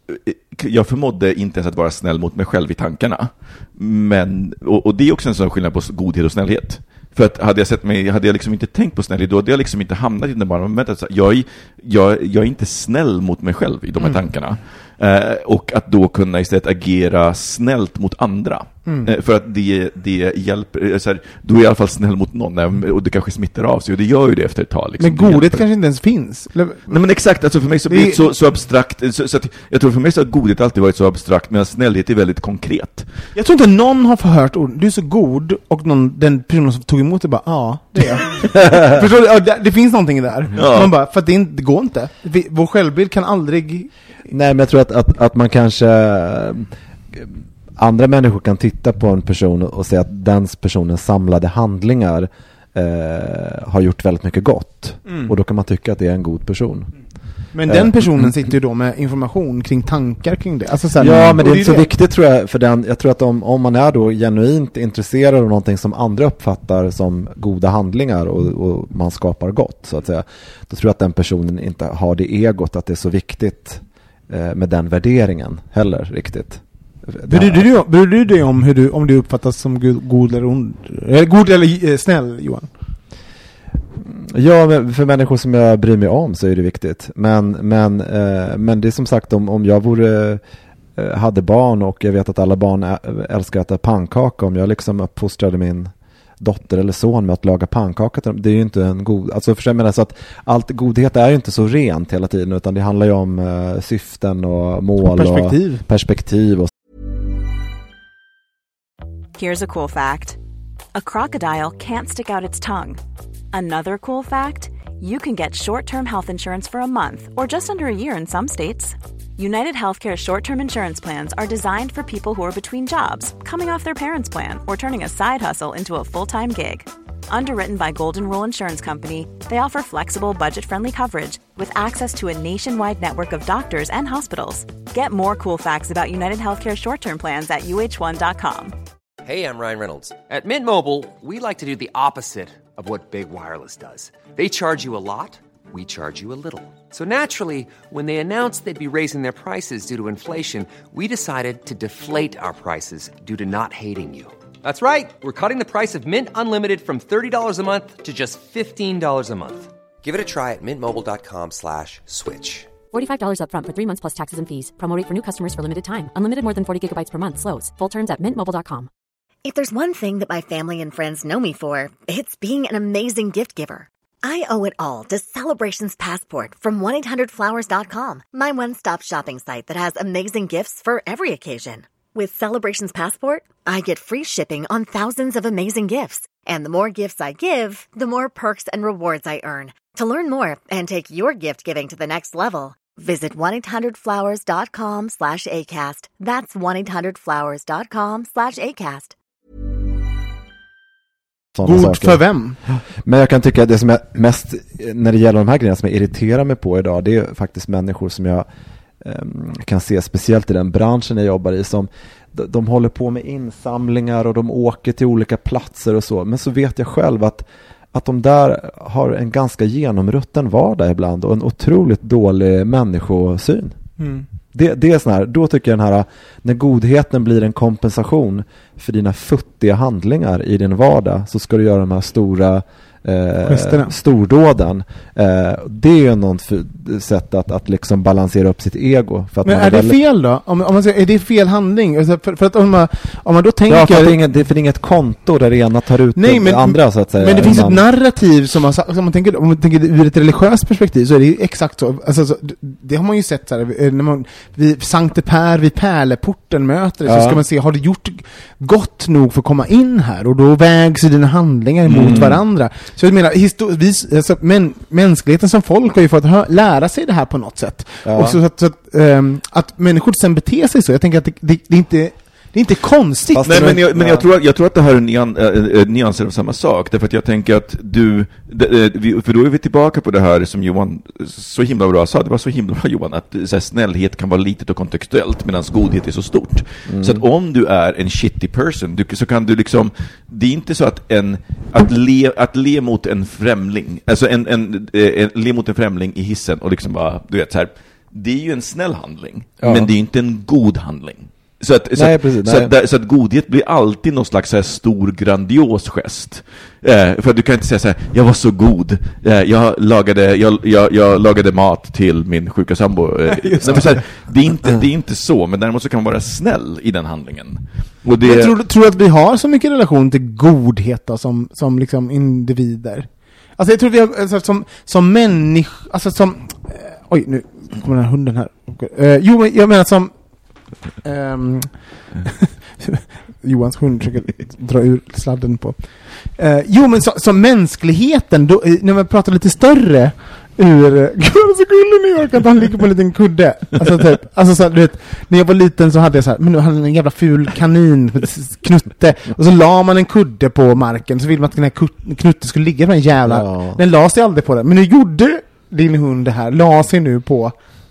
jag förmådde inte ens att vara snäll mot mig själv i tankarna. Men, och, och det är också en sån skillnad på godhet och snällhet. För att hade jag sett mig, hade jag liksom inte tänkt på snällhet, då hade jag liksom inte hamnat i den bara, men vänta, jag, jag, jag är inte snäll mot mig själv i de här mm. tankarna. Eh, och att då kunna istället agera snällt mot andra. Mm. Eh, för att det, det hjälper, så här, då är jag i alla fall snäll mot någon, och det kanske smittar av sig, och det gör ju det efter ett tag. Liksom. Men godhet kanske inte ens finns. Nej, men exakt, alltså för mig så blir det så, så abstrakt, så, så att jag tror för mig så har godhet alltid varit så abstrakt, medan snällhet är väldigt konkret. Jag tror inte någon har förhört ord, du är så god, och någon, den personen som tog emot det bara, ja, det är jag. Förstår du? Ja, det, det finns någonting där. Ja. Man bara, för att det, inte, det går inte. Vi, vår självbild kan aldrig... Nej, men jag tror att, att, att man kanske... Andra människor kan titta på en person och säga att den personens samlade handlingar eh, har gjort väldigt mycket gott. Mm. Och då kan man tycka att det är en god person. Men den personen sitter ju då med information kring tankar kring det. Alltså så här, ja, men det är inte så det. viktigt tror jag för den. Jag tror att om, om man är då genuint intresserad av någonting som andra uppfattar som goda handlingar, och, och man skapar gott så att säga, då tror jag att den personen inte har det egot att det är så viktigt eh, med den värderingen heller riktigt. Bryr du, du, bryr du dig om hur du, om du uppfattas som god eller ond, eller god eller eh, snäll, Johan? Ja, för människor som jag bryr mig om så är det viktigt. Men, men, eh, men det är som sagt, om, om jag vore, eh, hade barn, och jag vet att alla barn ä- älskar att äta pannkaka, om jag liksom uppfostrade min dotter eller son med att laga pannkaka, det är ju inte en god... Alltså för mig, så att allt godhet är ju inte så rent hela tiden, utan det handlar ju om eh, syften och mål och perspektiv. Och perspektiv och... Here's a cool fact. A crocodile can't stick out its tongue. Another cool fact, you can get short-term health insurance for a month or just under a year in some states. United Healthcare short-term insurance plans are designed for people who are between jobs, coming off their parents' plan, or turning a side hustle into a full-time gig. Underwritten by Golden Rule Insurance Company, they offer flexible, budget-friendly coverage with access to a nationwide network of doctors and hospitals. Get more cool facts about United Healthcare short-term plans at U H one dot com. Hey, I'm Ryan Reynolds. At Mint Mobile, we like to do the opposite of what Big Wireless does. They charge you a lot, we charge you a little. So naturally, when they announced they'd be raising their prices due to inflation, we decided to deflate our prices due to not hating you. That's right. We're cutting the price of Mint Unlimited from thirty dollars a month to just fifteen dollars a month. Give it a try at mintmobile.com slash switch. forty-five dollars up front for three months plus taxes and fees. Promo rate for new customers for limited time. Unlimited more than forty gigabytes per month slows. Full terms at mint mobile dot com. If there's one thing that my family and friends know me for, it's being an amazing gift giver. I owe it all to Celebrations Passport from one eight hundred flowers dot com, my one-stop shopping site that has amazing gifts for every occasion. With Celebrations Passport, I get free shipping on thousands of amazing gifts. And the more gifts I give, the more perks and rewards I earn. To learn more and take your gift giving to the next level, visit one eight hundred flowers dot com slash ACAST. That's one eight hundred flowers dot com slash ACAST. God saker. För vem? Men jag kan tycka att det som är mest, när det gäller de här grejerna som jag irriterar mig på idag, det är faktiskt människor som jag um, kan se, speciellt i den branschen jag jobbar i, som de, de håller på med insamlingar och de åker till olika platser och så, men så vet jag själv att att de där har en ganska genomrutten vardag ibland och en otroligt dålig människosyn. Mm. Det, det är sån här, då tycker jag den här, när godheten blir en kompensation för dina futtiga handlingar i din vardag, så ska du göra de här stora eh, stordåden. Eh, det är ju något sätt att, att liksom balansera upp sitt ego. För att men man är, är det väldigt... fel då? Om, om man säger, är det fel handling? För, för att om man, om man då tänker... Ja, för det är inget, det är för inget konto där det ena tar ut Nej, men, det andra, så att säga. Men det finns man... ett narrativ som man, som man tänker, om man tänker ur ett religiöst perspektiv, så är det ju exakt så. Alltså, så det har man ju sett så här, när man vid Sankte Per vid Pärleporten möter det, ja. Så ska man se, har du gjort gott nog för att komma in här? Och då vägs dina handlingar emot mm. varandra. Så jag menar, histor- alltså, men, mänskligheten som folk har ju fått hö- lära sig det här på något sätt. Ja. Och så, så att, så att, um, att människor sen beter sig så, jag tänker att det, det, det är inte... Det är inte konstigt. Nej, men jag, men jag, tror, jag tror att det här är nyan, äh, nyanser av samma sak. Därför att jag tänker att du... Det, vi, för då är vi tillbaka på det här som Johan så himla bra sa. Det var så himla bra, Johan, att så här, snällhet kan vara litet och kontextuellt medan godhet är så stort. Mm. Så att om du är en shitty person, du, så kan du liksom... Det är inte så att en... Att le, att le mot en främling... Alltså en, en, en, le mot en främling i hissen och liksom bara... Du vet så här... Det är ju en snäll handling. Ja. Men det är inte en god handling. Så att, nej, så, precis, så, att, så att godhet blir alltid någon slags så här stor, grandios gest. Eh, för du kan inte säga så här: jag var så god. Eh, jag, lagade, jag, jag, jag lagade mat till min sjuka sambo. Eh, nej, så här, det, är inte, det är inte så, men däremot så kan man vara snäll i den handlingen. Och det... Jag tror, tror att vi har så mycket relation till godhet då, som, som liksom individer. Alltså jag tror vi har, alltså, som, som människor, alltså som... Eh, oj, nu kommer den här hunden här. Eh, jo, men jag menar som... Um, Johans hund försöker dra ur sladden på. Uh, jo, men som så mänskligheten, då, när man pratar lite större ur... Gud, så gullig New York att han ligger på en liten kudde. Alltså, typ, alltså så, du vet, när jag var liten så hade jag så här, men nu hade en jävla ful kanin, knutte, och så la man en kudde på marken, så ville man att den här knutte skulle ligga på den jävla... Ja. Den la sig aldrig på den. Men nu gjorde din hund det här, la sig nu på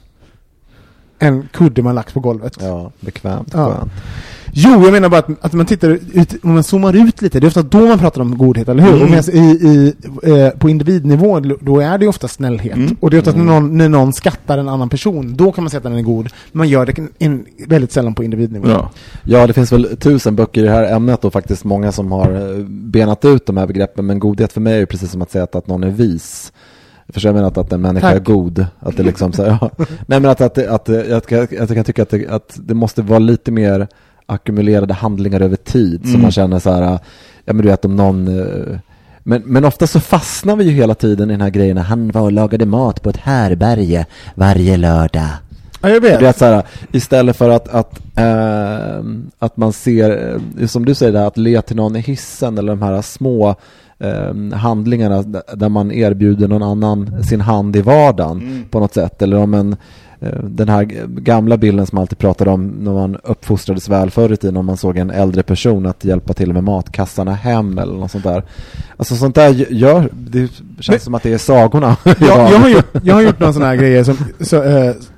en kudde man lagt på golvet. Ja, bekvämt. Ja. Jo, jag menar bara att, att man tittar ut, om man zoomar ut lite, det är ofta då man pratar om godhet, eller hur? Mm. Och i, i, eh, på individnivå, då är det ofta snällhet. Mm. Och det är ofta mm. när, någon, när någon skattar en annan person, då kan man säga att den är god. Men man gör det in, väldigt sällan på individnivå. Ja. ja, det finns väl tusen böcker i det här ämnet och faktiskt många som har benat ut de här begreppen. Men godhet för mig är ju precis som att säga att, att någon är vis. För jag menar att, att en människa Tack. är god. Att det liksom så här, ja. Nej, men att, att, att, att, att, att jag kan tycka att det, att det måste vara lite mer ackumulerade handlingar över tid. Mm. Så man känner så här, ja men du vet om någon... Men, men ofta så fastnar vi ju hela tiden i den här grejen. Han var och lagade mat på ett härberge varje lördag. Ja, jag vet. Det är så här, istället för att, att, äh, att man ser, som du säger där, att le till någon i hissen eller de här små eh, handlingarna där man erbjuder någon annan sin hand i vardagen mm. på något sätt. Eller om en, eh, den här gamla bilden som man alltid pratar om när man uppfostrades väl förr i tiden, om man såg en äldre person att hjälpa till med matkassarna hem eller något sånt där. Alltså sånt där gör, det känns Men, som att det är sagorna. jag, jag, har gjort, jag har gjort någon sån här grejer som, så, eh,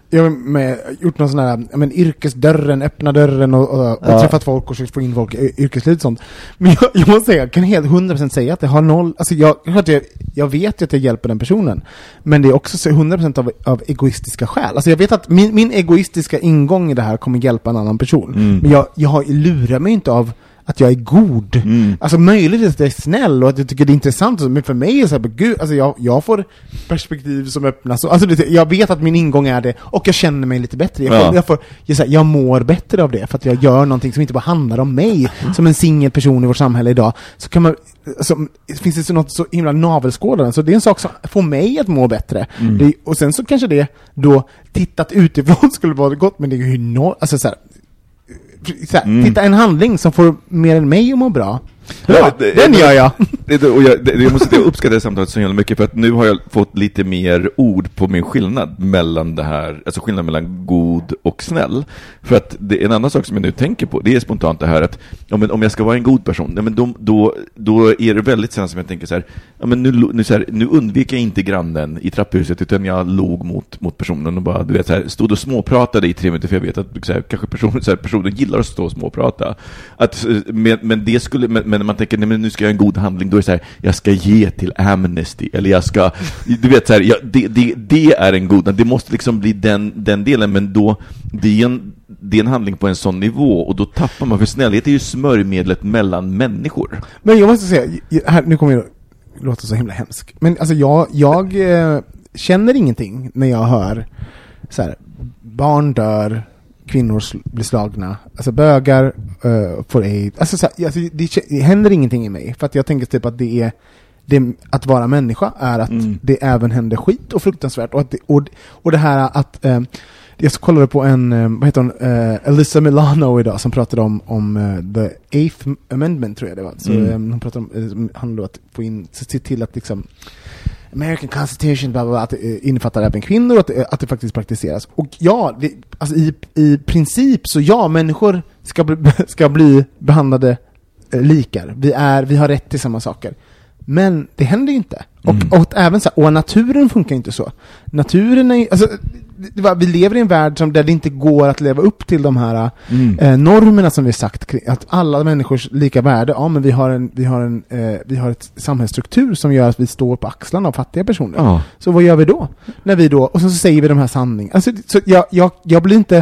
jag har med, gjort någon sån här, jag men, yrkesdörren, öppna dörren och, och, och ja. träffat folk och försökt få in folk i yrkesliv och sånt. Men jag, jag måste säga, jag kan helt hundra procent säga att det har noll, alltså jag, jag, jag vet ju att jag hjälper den personen, men det är också så hundra procent av, av egoistiska skäl. Alltså jag vet att min, min egoistiska ingång i det här kommer hjälpa en annan person. Mm. Men jag, jag har, lurar mig inte av att jag är god. Mm. Alltså möjligtvis att jag är snäll och att jag tycker det är intressant. Men för mig är det så här, gud, alltså jag, jag får perspektiv som öppnas. Alltså det, jag vet att min ingång är det och jag känner mig lite bättre. Jag, får, ja. jag, får, jag, här, jag mår bättre av det för att jag gör någonting som inte bara handlar om mig. Som en singel person i vårt samhälle idag. Så kan man, alltså, finns det så något så himla navelskådande. Så det är en sak som får mig att må bättre. Mm. Det, och sen så kanske det då tittat utifrån skulle vara gott, men det är ju no, alltså så här, så här, mm. titta en handling som får mer än mig att må bra. Ja, det, den det, gör jag. Det, det, och jag, det, jag måste säga, jag uppskattar det samtalet så jävla mycket för att nu har jag fått lite mer ord på min skillnad mellan det här, alltså skillnad mellan god och snäll. För att det är en annan sak som jag nu tänker på, det är spontant det här att ja, men om jag ska vara en god person, ja, men då, då, då är det väldigt sällan som jag tänker så här, ja, men nu, nu, så här, nu undviker jag inte grannen i trapphuset utan jag låg mot, mot personen och bara, du vet, så här, stod och småpratade i tre minuter för jag vet att så här, kanske personen, så här, personen gillar att stå och småprata. Att, men, men det skulle, men, men när man tänker, nej men nu ska jag en god handling, då är det så här, jag ska ge till Amnesty, eller jag ska, du vet så här, jag, det, det, det är en god, det måste liksom bli den, den delen, men då, det är, en, det är en handling på en sån nivå, och då tappar man, för snällhet är ju smörjmedlet mellan människor. Men jag måste säga, här, nu kommer jag låta så himla hemsk, men alltså jag, jag eh, känner ingenting när jag hör så här, barn dör, kvinnor blir slagna, alltså bögar uh, får aids, alltså, så, alltså det, det händer ingenting i mig, för att jag tänker typ att det är det, att vara människa är att mm. det även händer skit och fruktansvärt, och, att det, och, och det här att uh, jag kollade på en, uh, vad heter hon, uh, Alyssa Milano idag som pratade om, om uh, the eighth amendment tror jag det var, så mm. um, hon pratade om, uh, handlade om att få in, se till att liksom American Constitution, bla bla bla, att det innefattar även kvinnor, att det, att det faktiskt praktiseras. Och ja, det, alltså i, i princip så ja, människor ska bli, ska bli behandlade eh, likar. Vi, är, vi har rätt till samma saker. Men det händer ju inte. Mm. Och, och även så här, och naturen funkar inte så. Naturen är, alltså, det var, vi lever i en värld som, där det inte går att leva upp till de här mm. eh, normerna som vi sagt, att alla människors lika värde, ja men vi har en, vi har en eh, vi har ett samhällsstruktur som gör att vi står på axlarna av fattiga personer. Oh. Så vad gör vi då? När vi då, och så, så säger vi de här sanningarna. Alltså, så jag, jag, jag blir inte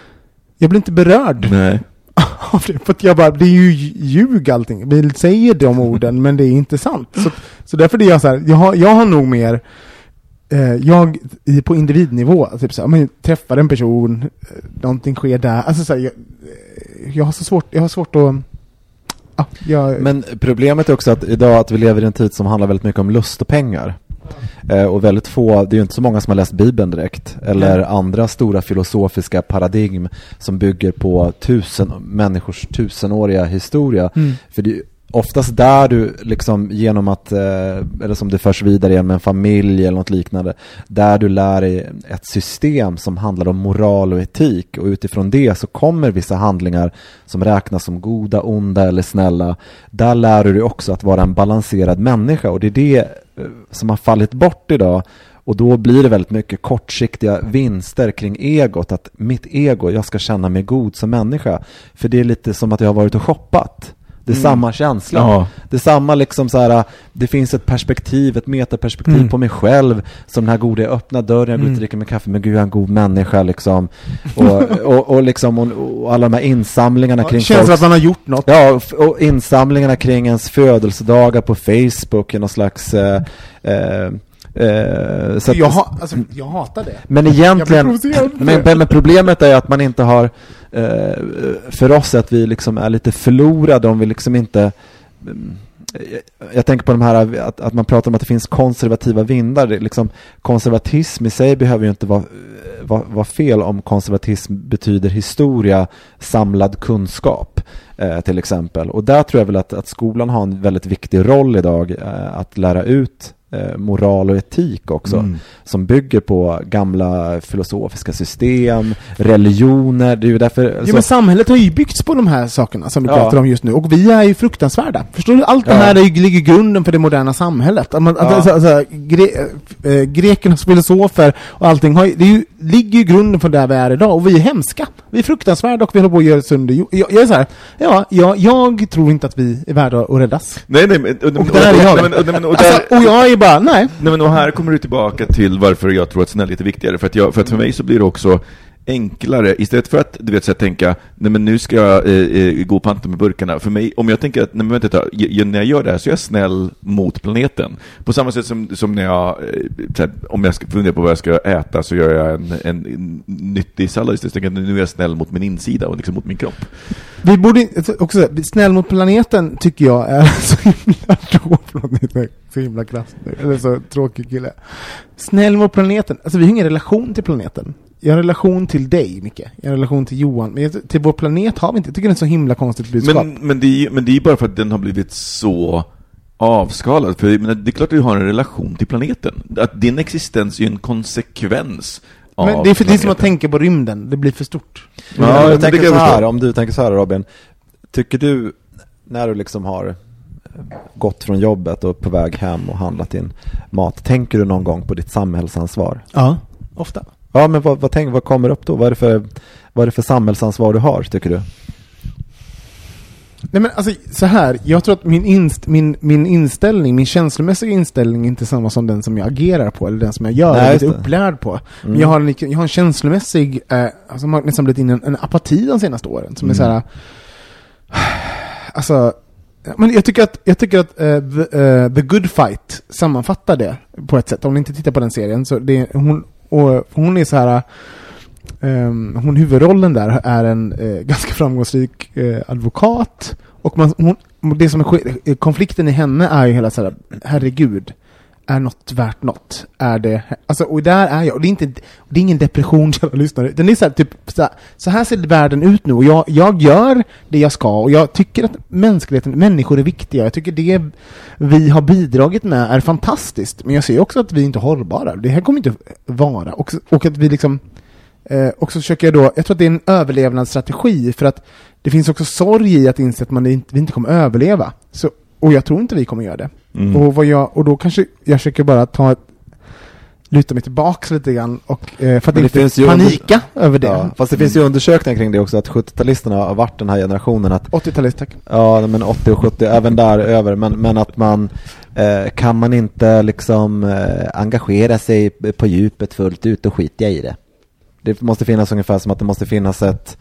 jag blir inte berörd. Nej. För att jag bara, det är ju ljug allting. Vi säger de orden, men det är inte sant. Så, så därför är jag så här, jag har, jag har nog mer eh, jag på individnivå typ så här, men träffar en person, någonting sker där. Alltså så här, jag, jag har så svårt, jag har svårt att ja, jag, men problemet är också att idag att vi lever i en tid som handlar väldigt mycket om lust och pengar. Eh, och väldigt få, det är ju inte så många som har läst Bibeln direkt eller mm. andra stora filosofiska paradigm som bygger på tusen människors tusenåriga historia. Mm. För det är oftast där du liksom genom att, eh, eller som det förs vidare genom en familj eller något liknande, där du lär dig ett system som handlar om moral och etik, och utifrån det så kommer vissa handlingar som räknas som goda, onda eller snälla. Där lär du dig också att vara en balanserad människa, och det är det som har fallit bort idag. Och då blir det väldigt mycket kortsiktiga vinster kring egot, att mitt ego, jag ska känna mig god som människa, för det är lite som att jag har varit och shoppat. Det är mm. samma känsla. Ja. Det är samma liksom så här, det finns ett perspektiv, ett metaperspektiv mm. på mig själv, som den här goda, jag öppnar dörren, jag vill mm. dricka med kaffe, men gud, jag är en god människa liksom. Och, och, och liksom och, och alla de här insamlingarna kring, ja, känns folks, att man har gjort något. Ja, och, och insamlingarna kring ens födelsedagar på Facebook, någon slags eh, eh, Uh, så jag, ha, alltså, jag hatar det. Men egentligen men, men problemet är att man inte har uh, för oss att vi liksom är lite förlorade om vi liksom inte um, jag tänker på de här att, att man pratar om att det finns konservativa vindar. Det, liksom, konservatism i sig behöver ju inte vara, vara, vara fel om konservatism betyder historia, samlad kunskap eh, till exempel. Och där tror jag väl att, att skolan har en väldigt viktig roll idag, eh, att lära ut eh, moral och etik också. Mm. Som bygger på gamla filosofiska system, religioner. Det är ju därför, ja, så... men samhället har ju byggts på de här sakerna som vi ja. pratar om just nu. Och vi är ju fruktansvärda. Förstår du? Allt det här ja. ligger grunden för det moderna samhället. Man, ja. alltså, alltså, gre, äh, grekernas filosofer och allting har, det är ju, ligger ju grunden för där vi är idag. Och vi är hemska. Vi är fruktansvärda och vi håller på att göra sönder. Jag, jag är så här, ja, jag, jag tror inte att vi är värda att räddas. Nej, nej, men, och, och, och, där är jag. Men, och, men, och, alltså, där, och jag är bara, nej. nej men, och här kommer du tillbaka till varför jag tror att snällhet är viktigare. För att, jag, för att för mig så blir det också enklare, istället för att du vet så att tänka, nej men nu ska jag eh, eh, gå och panta med burkarna. För mig, om jag tänker att nej, men vänta, jag, när jag gör det här så är jag snäll mot planeten. På samma sätt som, som när jag eh, så här, om jag ska fundera på vad jag ska äta så gör jag en, en, en nyttig sallad istället. Jag tänker, nu är jag snäll mot min insida och liksom mot min kropp. Vi borde också, snäll mot planeten tycker jag är så himla tråkigt, så himla krasst nu, eller så tråkig kille. Snäll mot planeten, alltså vi har ingen relation till planeten. Jag har en relation till dig, Micke. Jag har en relation till Johan. Men till vår planet har vi inte. Jag tycker det är så himla konstigt budskap. Men, men, det är, men det är bara för att den har blivit så avskalad. För men det är klart att du har en relation till planeten. Att din existens är ju en konsekvens av men det är för planeten. det som att tänka på rymden. Det blir för stort. Ja, ja jag tänker så här. Om du tänker så här, Robin. Tycker du, när du liksom har gått från jobbet och på väg hem och handlat din mat, tänker du någon gång på ditt samhällsansvar? Ja, ofta. Ja, men vad, vad, tänk, vad kommer upp då? Vad är, det för, vad är det för samhällsansvar du har, tycker du? Nej, men alltså, så här. Jag tror att min, inst, min, min inställning, min känslomässiga inställning är inte samma som den som jag agerar på, eller den som jag gör, eller är upplärd på. Mm. Men jag har en, jag har en känslomässig, eh, alltså, man har nästan blivit in en, en apati de senaste åren, som mm. är så här. Alltså, men jag tycker att, jag tycker att uh, the, uh, The Good Fight sammanfattar det på ett sätt. Om ni inte tittar på den serien, så det, hon Och hon är så här um, hon huvudrollen där är en uh, ganska framgångsrik uh, advokat och man, hon, det som är konflikten i henne är ju hela så här, herregud, är något värt något? Är det, alltså, och där är jag, och det är inte, det är ingen depression jag lyssnar. Den är så här, typ, så här, så här ser världen ut nu och jag, jag gör det jag ska och jag tycker att mänskligheten, människor är viktiga. Jag tycker det vi har bidragit med är fantastiskt, men jag ser också att vi inte är hållbara. Det här kommer inte vara. Och, och att vi liksom eh, och så försöker jag då, jag tror att det är en överlevnadsstrategi, för att det finns också sorg i att inse att man inte, vi inte kommer överleva. Så, och jag tror inte vi kommer göra det. Mm. Och, vad jag, och då kanske jag försöker bara ta ett, luta mig tillbaka lite grann och, eh, för att inte panika under... över det. Ja, fast det finns ju undersökningar kring det också, att sjuttio-talisterna har varit den här generationen. Att, åttio-talist, tack. Ja, men åttio och sjuttio, även där över. Men, men att man eh, kan man inte liksom eh, engagera sig på djupet fullt ut och skita i det. Det måste finnas ungefär som att det måste finnas ett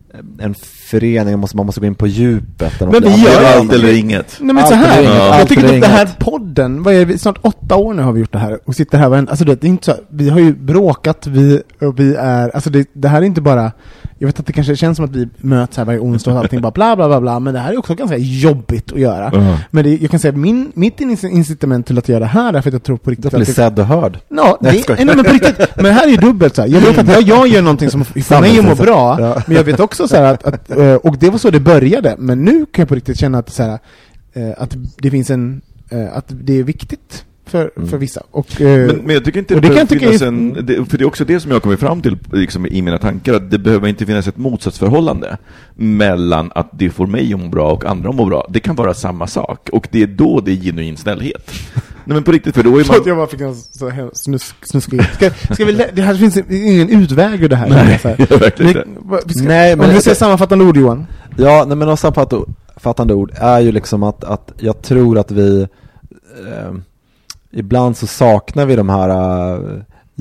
en förening, måste, man måste gå in på djupet. Men vi gör allt eller inget. Nej, men så här, ja. Jag tycker att det här podden, vad är det, snart åtta år nu har vi gjort det här och sitter här, alltså det är inte så, vi har ju bråkat, vi, och vi är, alltså det, det här är inte bara, jag vet att det kanske känns som att vi möts här varje onsdag och allting bara bla bla bla bla, men det här är också ganska jobbigt att göra. Uh-huh. Men det, jag kan säga min, mitt incitament till att göra det här är för att jag tror på riktigt att bli sedd och hörd. Ja, det, nej, men på riktigt, men det här är ju dubbelt så här. Jag vet att jag, jag gör någonting som får mig att må bra, ja. Men jag vet också så här att, att, och det var så det började, men nu kan jag på riktigt känna att så här, att det finns en, att det är viktigt för, mm. för vissa. Och, men, men jag tycker inte det, det kan finnas är... en, det, för det är också det som jag kommer fram till liksom, i mina tankar, att det behöver inte finnas ett motsatsförhållande mellan att det får mig att må bra och andra att må bra. Det kan vara samma sak, och det är då det är genuin snällhet. Nej, men på riktigt, för då är man... Jag bara fick en så här snusk, snuskig. Ska, ska vi lä- det här finns ingen utväg ur det här. Nej, så här. Jag verkligen inte. Vi ska, nej, men... Om vi säger sammanfattande ord, Johan. Ja, nej, men sammanfattande ord är ju liksom att, att jag tror att vi... Eh, ibland så saknar vi de här uh,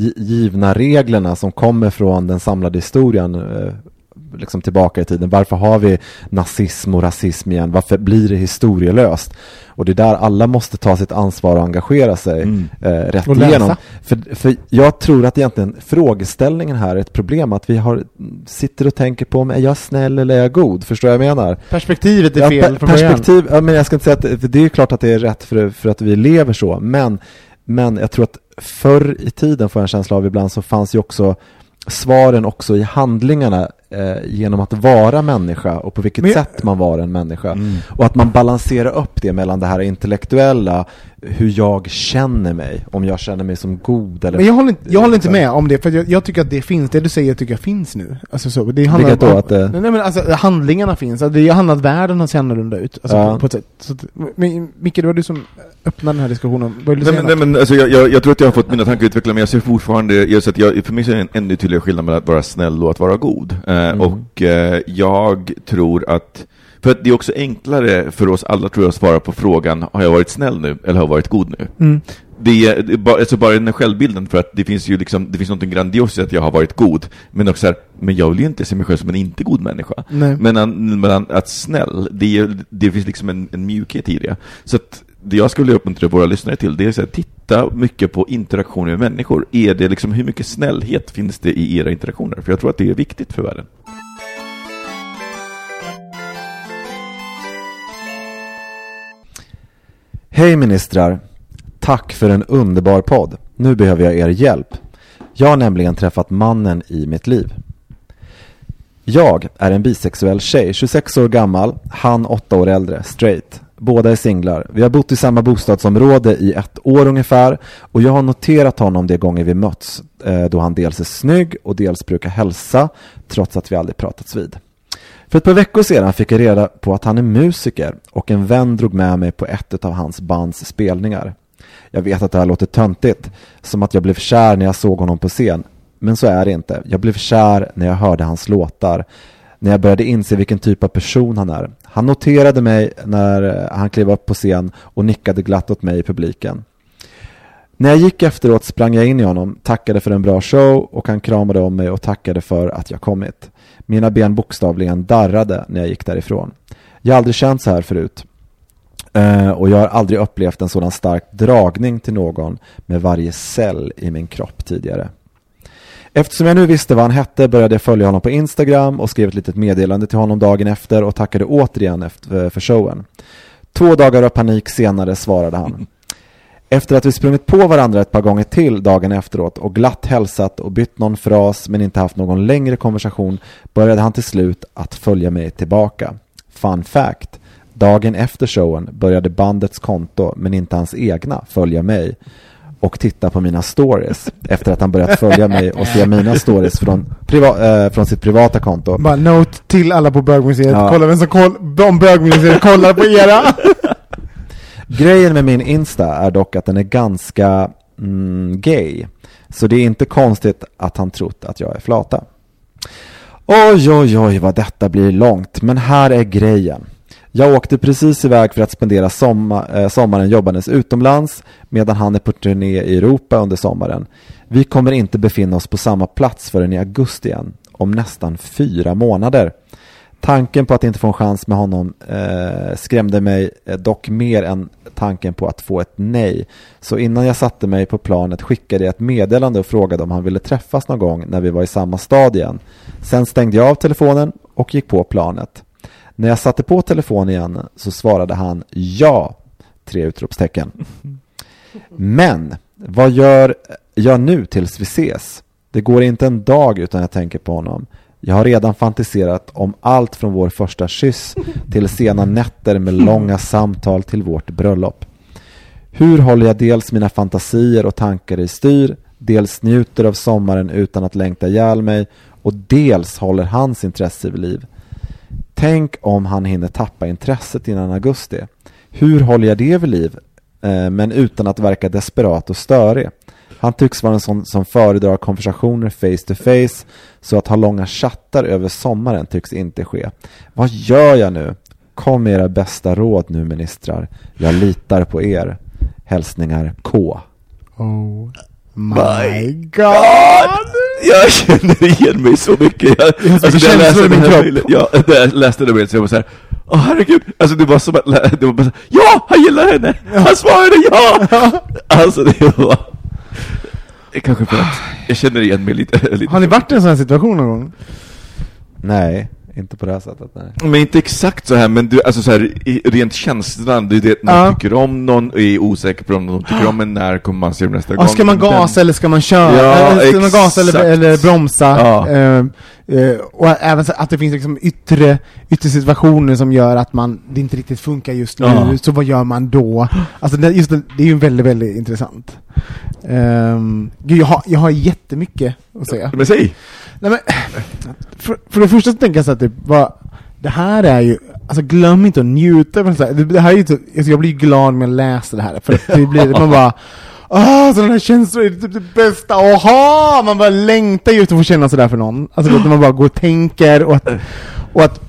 givna reglerna som kommer från den samlade historien uh, liksom tillbaka i tiden. Varför har vi nazism och rasism igen? Varför blir det historielöst? Och det är där alla måste ta sitt ansvar och engagera sig mm. uh, rätt och igenom. För, för jag tror att egentligen frågeställningen här är ett problem, att vi har, sitter och tänker på om är jag snäll eller är jag god? Förstår jag vad jag menar? Perspektivet är fel. Ja, per- perspektiv, ja, men jag ska inte säga att för det är klart att det är rätt för, för att vi lever så, men, men jag tror att förr i tiden, får jag en känsla av ibland, så fanns ju också svaren också i handlingarna eh, genom att vara människa och på vilket Men, sätt man var en människa. Mm. Och att man balanserar upp det mellan det här intellektuella, hur jag känner mig, om jag känner mig som god eller... Men jag håller inte, jag håller inte med om det, för jag, jag tycker att det finns, det du säger tycker jag finns nu. Alltså så, det handlar Vilket då om, att det... nej men alltså handlingarna finns, alltså, det handlar om att världen har sett annorlunda ut. Alltså, Ja. på, på ett sätt. Så att, men Micke, det var du som öppnade den här diskussionen. Vad vill du Nej, säga men, nej, men alltså, jag, jag, jag tror att jag har fått mina tankar utveckla, men jag ser fortfarande, jag, så att jag, för mig så är det en ännu tydligare skillnad mellan att vara snäll och att vara god. Eh, Mm. Och eh, jag tror att, för att det är också enklare för oss alla tror jag att svara på frågan, har jag varit snäll nu eller har jag varit god nu? Mm. Det är, det är bara, alltså bara den här självbilden, för att det finns ju liksom, det finns något grandiost i att jag har varit god, men också här, men jag vill ju inte se mig själv som en inte god människa. Nej. Men, an, men att snäll, det, är, det finns liksom en, en mjukhet i det. Så att det jag skulle uppmuntra våra lyssnare till, det är att titta mycket på interaktioner med människor. Är det liksom, hur mycket snällhet finns det i era interaktioner? För jag tror att det är viktigt för världen. Hej ministrar, tack för en underbar podd. Nu behöver jag er hjälp. Jag har nämligen träffat mannen i mitt liv. Jag är en bisexuell tjej, tjugosex år gammal, han åtta år äldre, straight. Båda är singlar. Vi har bott i samma bostadsområde i ett år ungefär och jag har noterat honom de gånger vi mötts, då han dels är snygg och dels brukar hälsa trots att vi aldrig pratats vid. För ett par veckor sedan fick jag reda på att han är musiker och en vän drog med mig på ett av hans bands spelningar. Jag vet att det här låter töntigt, som att jag blev kär när jag såg honom på scen. Men så är det inte. Jag blev kär när jag hörde hans låtar, när jag började inse vilken typ av person han är. Han noterade mig när han klev upp på scen och nickade glatt åt mig i publiken. När jag gick efteråt sprang jag in i honom, tackade för en bra show och han kramade om mig och tackade för att jag kommit. Mina ben bokstavligen darrade när jag gick därifrån. Jag har aldrig känt så här förut. Uh, och jag har aldrig upplevt en sådan stark dragning till någon med varje cell i min kropp tidigare. Eftersom jag nu visste vad han hette började jag följa honom på Instagram och skrev ett litet meddelande till honom dagen efter och tackade återigen efter, för showen. Två dagar av panik senare svarade han. Efter att vi sprungit på varandra ett par gånger till dagen efteråt och glatt hälsat och bytt någon fras men inte haft någon längre konversation började han till slut att följa mig tillbaka. Fun fact, dagen efter showen började bandets konto men inte hans egna följa mig och titta på mina stories efter att han börjat följa mig och se mina stories från, priva- äh, från sitt privata konto. Bara note till alla på bögmuseet, Ja. kolla vem som koll- de bögmuseet kollar på era. Grejen med min Insta är dock att den är ganska mm, gay. Så det är inte konstigt att han trott att jag är flata. Oj, oj, oj vad detta blir långt. Men här är grejen. Jag åkte precis iväg för att spendera sommar, äh, sommaren jobbandes utomlands medan han är på turné i Europa under sommaren. Vi kommer inte befinna oss på samma plats förrän i augusti igen, om nästan fyra månader. Tanken på att inte få en chans med honom eh, skrämde mig eh, dock mer än tanken på att få ett nej. Så innan jag satte mig på planet skickade jag ett meddelande och frågade om han ville träffas någon gång när vi var i samma stad igen. Sen stängde jag av telefonen och gick på planet. När jag satte på telefonen igen så svarade han ja, tre utropstecken. Men vad gör jag nu tills vi ses? Det går inte en dag utan jag tänker på honom. Jag har redan fantiserat om allt från vår första kyss till sena nätter med långa samtal till vårt bröllop. Hur håller jag dels mina fantasier och tankar i styr, dels njuter av sommaren utan att längta ihjäl mig och dels håller hans intresse vid liv. Tänk om han hinner tappa intresset innan augusti. Hur håller jag det vid liv eh, men utan att verka desperat och störig? Han tycks vara en sån som föredrar konversationer face to face, så att ha långa chattar över sommaren tycks inte ske. Vad gör jag nu? Kom med era bästa råd nu, ministrar. Jag litar på er. Hälsningar K. Oh my, My god! Jag känner igen mig så mycket. Jag, Jag alltså, känslor jag läste i min den här kropp. mailen- ja, när jag läste det mejlet så jag var så här, åh herregud, alltså det var som att, det var bara så här, ja, han gillar henne, han svarade ja. Alltså det var kanske för att jag känner igen mig lite, lite. Har ni varit i en sån här situation någon gång? Nej, inte på det här sättet, nej. Men inte exakt så här, men du, alltså så här, rent känslan, det är det man ja. tycker om någon och är osäker på om någon tycker om en, när kommer man se dem nästa ja, gång. Ska man gasa den... eller ska man köra? Ja, eller ska man exakt. gasa eller, eller bromsa? Ja. Uh, uh, och även så att det finns liksom yttre, yttre situationer som gör att man, det inte riktigt funkar just nu, ja. så vad gör man då? Alltså det, just det, det är ju väldigt, väldigt intressant. Um, gud, jag har, jag har jättemycket att säga. Men säg! Nej, men, för, för det första så tänker jag så att det, var, det här är ju, alltså glöm inte att njuta. Det, det här är ju så, alltså jag blir glad med att läsa det här. För det blir, man bara, åh, sådana här känslor är typ det bästa. Åha! Man bara längtar ju ut att få känna sådär för någon. Alltså att man bara går och tänker och att, och att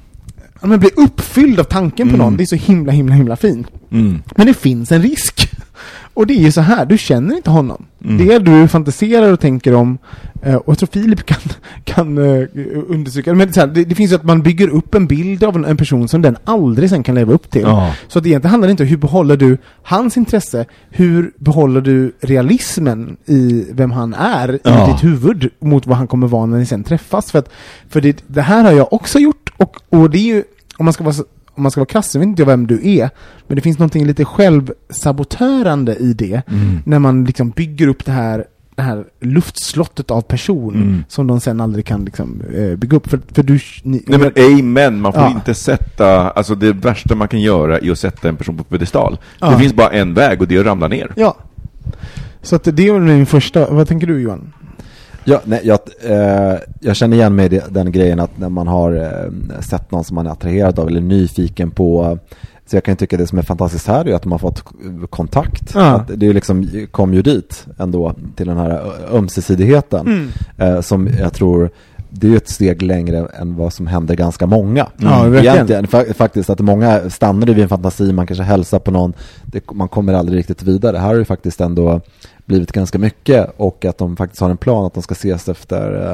ja, man blir uppfylld av tanken på mm. någon. Det är så himla, himla, himla fint. Mm. Men det finns en risk. Och det är ju så här, du känner inte honom. Mm. Det du fantiserar och tänker om, och jag tror Filip kan, kan uh, undersöka, men så här, det, det finns ju att man bygger upp en bild av en, en person som den aldrig sen kan leva upp till. Ja. Så att egentligen handlar det inte om hur behåller du hans intresse, hur behåller du realismen i vem han är ja. i ditt huvud mot vad han kommer vara när ni sen träffas. För, att, för det, det här har jag också gjort, och, och det är ju, om man ska vara om man ska vara krass, jag vet inte vem du är, men det finns någonting lite självsabotörande i det, mm. när man liksom bygger upp det här, det här luftslottet av person mm. som de sen aldrig kan liksom, eh, bygga upp. För, för du, ni, Nej men amen, man får ja. inte sätta, alltså det värsta man kan göra är att sätta en person på pedestal. Ja. Det finns bara en väg och det är att ramla ner. Ja, så att det är min första, vad tänker du Johan? Ja, nej, jag, eh, jag känner igen mig i den grejen att när man har eh, sett någon som man är attraherad av eller nyfiken på, så jag kan tycka det som är fantastiskt här är att de har fått kontakt. Ja. Att det är liksom, kom ju dit ändå till den här ömsesidigheten mm. eh, som jag tror det är ett steg längre än vad som händer ganska många. Ja, mm. Egentligen, fa- faktiskt att många stannar vid en fantasi, man kanske hälsar på någon, det, man kommer aldrig riktigt vidare. Här har det faktiskt ändå blivit ganska mycket, och att de faktiskt har en plan att de ska ses efter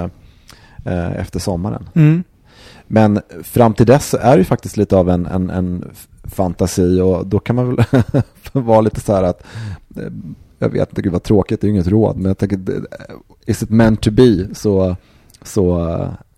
eh, efter sommaren. Mm. Men fram till dess är det ju faktiskt lite av en, en, en fantasi, och då kan man väl vara lite så här att eh, jag vet inte, gud vad tråkigt, det är ju inget råd, men jag tänker, is it meant to be, så så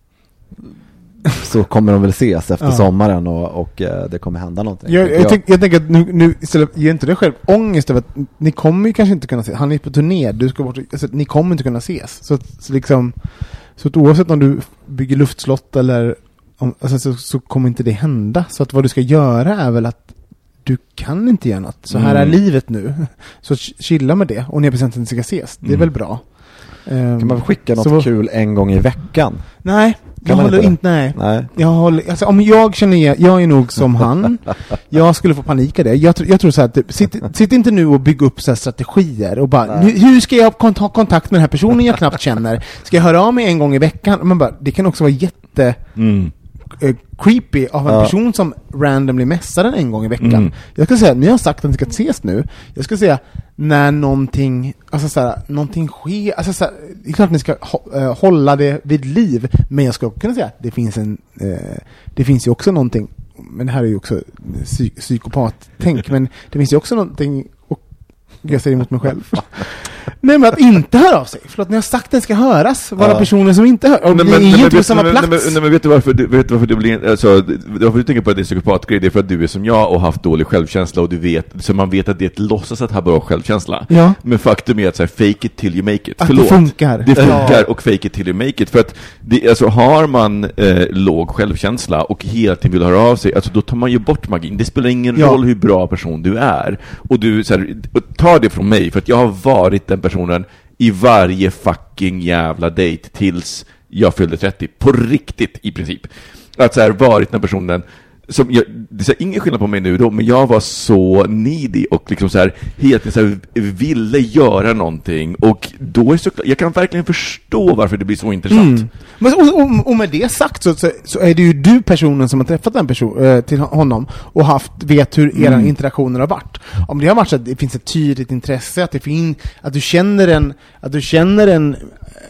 så kommer de väl ses efter ja. sommaren, och, och det kommer hända någonting. Jag, jag, jag. Tänk, jag tänker att nu, nu istället, ge inte dig själv ångest över att ni kommer ju kanske inte kunna ses. Han är på turné, du ska bort, alltså, ni kommer inte kunna ses. Så, så, liksom, så att oavsett om du bygger luftslott eller om, alltså, så, så kommer inte det hända. Så att vad du ska göra är väl att du kan inte göra något. Så här mm. är livet nu. Så chilla med det. Och ni procenten ska ses. Det är mm. väl bra. Um, kan man skicka något så, kul en gång i veckan? Nej, jag håller inte, inte nej. nej. Jag håller, alltså, om jag känner, jag är nog som han. Jag skulle få panik av det. Jag, jag tror så här, att, sitt, sitt inte nu och bygga upp så här strategier och bara, nu, hur ska jag ha kontakt med den här personen jag knappt känner? Ska jag höra av mig en gång i veckan? Man bara, det kan också vara jätte mm. uh, creepy av en ja. person som randomly messar den en gång i veckan. Mm. Jag ska säga, ni har sagt att ni ska ses nu. Jag ska säga, när någonting, alltså så här, någonting sker, alltså så här, det är klart att ni ska hå, äh, hålla det vid liv, men jag ska kunna säga, det finns en, äh, det finns ju också någonting, men det här är ju också psy- psykopat-tänk, men det finns ju också någonting, och jag säger emot mig själv. Nej, men att inte höra av sig. Förlåt, ni har sagt att det ska höras. Vara ja. personer som inte hör. Och nej, men, det är ju inte på samma plats. Nej, men, nej, men vet du varför du, vet du varför du blir... Alltså, varför du tänker på att det är psykopatgrej? Det är för att du är som jag och haft dålig självkänsla, och du vet, så man vet att det är ett låtsas att ha bra självkänsla. Ja. Men faktum är att så här, fake it till you make it. Att Förlåt. det funkar. Det funkar ja. och fake it till you make it. För att det, alltså, har man eh, låg självkänsla och hela tiden vill höra av sig, alltså, då tar man ju bort magin. Det spelar ingen ja. roll hur bra person du är. Och du så här, ta det från mig, för att jag har varit den personen i varje fucking jävla date tills jag fyllde trettio. På riktigt i princip. Att så här varit den personen som jag, det är ingen skillnad på mig nu då, men jag var så needy och liksom så här helt så här, ville göra någonting, och då är så, jag kan verkligen förstå varför det blir så intressant. Mm. Men, och, och, och med det sagt så, så, så är det ju du personen som har träffat den person, äh, till honom och haft, vet hur era mm. interaktioner har varit. Om det har varit så att det finns ett tydligt intresse, att det fin, att du känner en att du känner en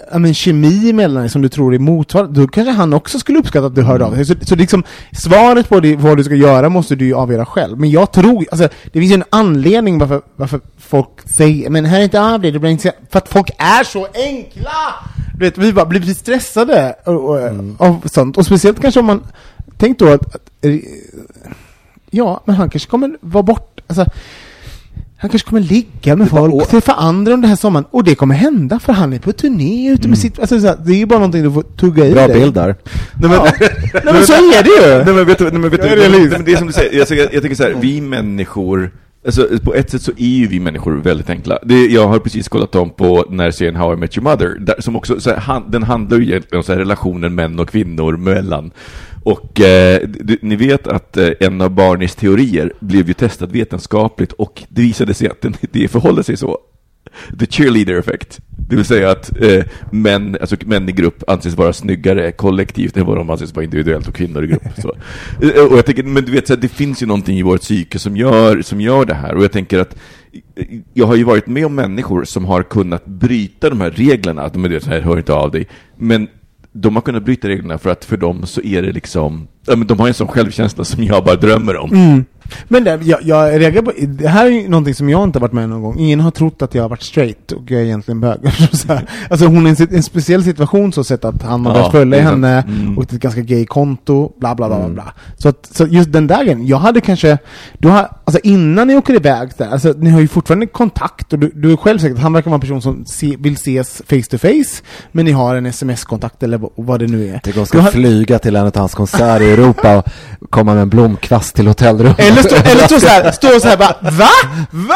ja, men kemi mellan er som du tror är motsvarande, då kanske han också skulle uppskatta att du hörde av dig. Så, så liksom, svaret på det, vad du ska göra måste du ju avgöra själv. Men jag tror, alltså, det finns ju en anledning varför, varför folk säger, men här är inte av det, det blir inte, för att folk är så enkla. Du vet, vi bara blir stressade och, och, mm. av sånt. Och speciellt kanske om man, tänk då att, att ja, men han kanske kommer vara bort, alltså, han kanske kommer ligga med folk och träffa andra under den här sommaren. Och det kommer hända, för han är på turné ute med mm. sitt... Alltså, så, det är ju bara någonting du får tugga i. Bra dig. bild där. Nej, men, ja. nej, men så är det ju. Nej, men vet du, nej, men vet du, nej, men det är som du säger. Jag, jag, jag tänker så här, vi människor... Alltså, på ett sätt så är ju vi människor väldigt enkla. Det, jag har precis kollat om på den här serien How I Met Your Mother. Där, som också, så här, han, den handlar ju egentligen om så här, relationen män och kvinnor mellan. Och eh, du, ni vet att eh, en av Barneys teorier blev ju testad vetenskapligt, och det visade sig att den, det förhåller sig så. The cheerleader effect. Det vill säga att eh, män, alltså män i grupp anses vara snyggare kollektivt än vad de anses vara individuellt och kvinnor i grupp. Så. Eh, och jag tänker, men du vet, så här, det finns ju någonting i vårt psyke som gör, som gör det här. Och jag tänker att jag har ju varit med om människor som har kunnat bryta de här reglerna. Att de är det så här, hör inte av dig. Men de har kunnat bryta reglerna för att för dem så är det liksom, ja, men de har en sån självkänsla som jag bara drömmer om. Mm. Men det, jag, jag reagerar på, det här är ju någonting som jag inte varit med någon gång. Ingen har trott att jag har varit straight och jag är egentligen bög. Så här. Alltså hon är en, en speciell situation så sett att han har börjat ja, följa henne mm. och ett ganska gay konto, bla bla bla mm. bla. Så, att, så just den dagen, jag hade kanske, du har, alltså innan ni åker iväg där, alltså ni har ju fortfarande kontakt, och du, du är själv säkert, han verkar vara en person som se, vill ses face to face, men ni har en sms-kontakt eller vad, vad det nu är. Det går ska har... flyga till en av hans konserter i Europa och komma med en blomkvast till hotellrummet. Eller stå, eller stå så här, stå så här bara, va? Va?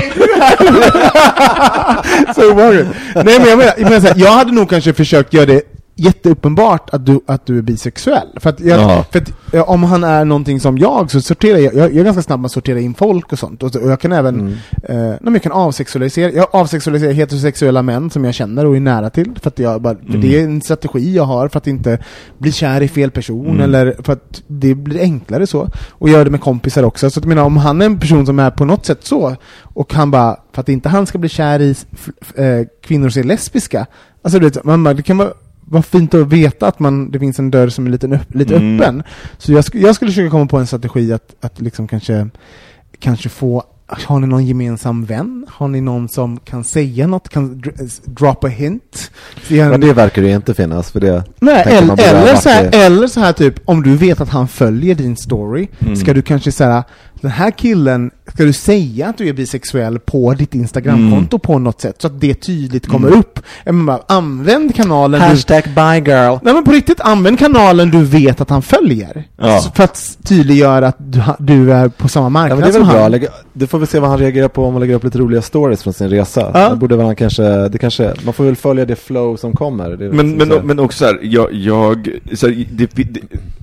Så obehagligt. Nej, men jag menar, jag, menar så här, jag hade nog kanske försökt göra det jätteuppenbart att du, att du är bisexuell. För att, jag, ja. för att ja, om han är någonting som jag, så sorterar jag, jag, jag är ganska snabb med att sortera in folk och sånt. Och, och jag kan även mm. eh, jag kan avsexualisera, jag avsexualiserar heterosexuella män som jag känner och är nära till. För att jag bara, för mm. det är en strategi jag har för att inte bli kär i fel person mm. eller för att det blir enklare så. Och gör det med kompisar också. Så att, jag menar, om han är en person som är på något sätt så, och han bara, för att inte han ska bli kär i äh, kvinnor som är lesbiska. Alltså du vet, man bara, det kan vara vad fint att veta att man, det finns en dörr som är lite, lite mm. öppen. Så jag, sk- jag skulle försöka komma på en strategi att, att liksom kanske, kanske få, har ni någon gemensam vän? Har ni någon som kan säga något? Kan dr- drop a hint? En... Men det verkar ju inte finnas för det. Nej, eller, eller, så här, eller så här typ, om du vet att han följer din story, mm. ska du kanske säga, den här killen, ska du säga att du är bisexuell på ditt Instagramkonto mm. på något sätt, så att det tydligt kommer mm. upp. Men bara, använd kanalen. Hashtag du... bygirl. Nej, men på riktigt, använd kanalen du vet att han följer. Ja. För att tydliggöra att du, du är på samma marknad. Ja, men det är väl som bra. han. Lägga, det får vi se vad han reagerar på om man lägger upp lite roliga stories från sin resa. Ja. Det borde väl kanske, det kanske, man får väl följa det flow som kommer. Det men, men, så men också så här, jag, jag så här, det, det,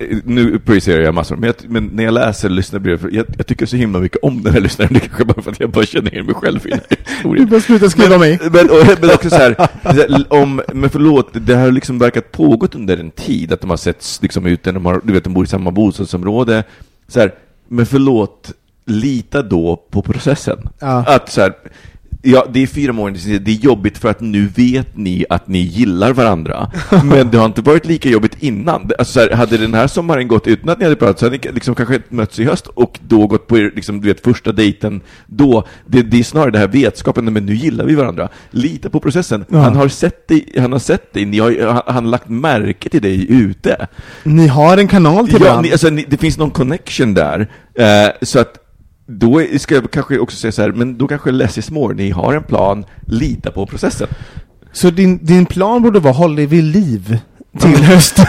nu projicerar jag massor, men, jag, men när jag läser lyssnarbrev, jag, jag tycker så himla mycket om den här lyssnaren, det kanske bara för att jag bara känner igen mig själv i den här historien. Du bara sluta skriva mig. Men, och, men också så här, om, men förlåt, det har liksom verkat pågått under en tid, att de har sett liksom ut, de har, du vet, de bor i samma bostadsområde, så här, men förlåt, lita då på processen. Ja. Att så här, ja, det är fyra månader, det är jobbigt för att nu vet ni att ni gillar varandra. Men det har inte varit lika jobbigt innan. Alltså så här, hade den här sommaren gått utan att ni hade pratat, så hade ni liksom kanske mötts i höst och då gått på er, liksom, du vet, första dejten då. Det, det är snarare det här vetskapen, men nu gillar vi varandra. Lita på processen. Ja. Han har sett dig, han har sett dig, ni har, han, han har lagt märke till dig ute. Ni har en kanal till ja, varandra. Ni, alltså, ni, det finns någon connection där. Eh, så att då ska jag kanske också säga så här, men då kanske less is more. Ni har en plan, lita på processen. Så din, din plan borde vara hålla vid liv till hösten.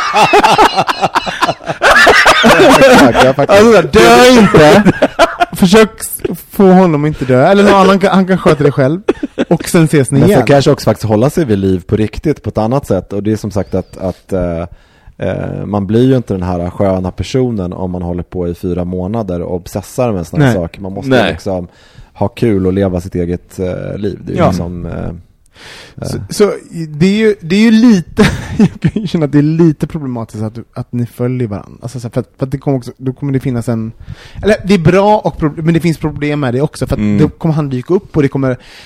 Alltså, dö inte. Försök få honom att inte dö. Eller någon annan, han kan sköta det själv. Och sen ses ni men igen. Men kanske också faktiskt hålla sig vid liv på riktigt på ett annat sätt. Och det är som sagt att, att uh, uh, man blir ju inte den här sköna personen om man håller på i fyra månader och obsessar med sådana saker. Man måste Nej. liksom ha kul och leva sitt eget uh, liv. Det är ju ja. liksom... Uh, Så, så det är ju, det är ju lite jag kan känna att det är lite problematiskt att, att ni följer varandra. Alltså, för att, för att det kommer också, då kommer det finnas en, eller det är bra och, men det finns problem med det också, för att mm. då kommer han dyka upp och det kommer,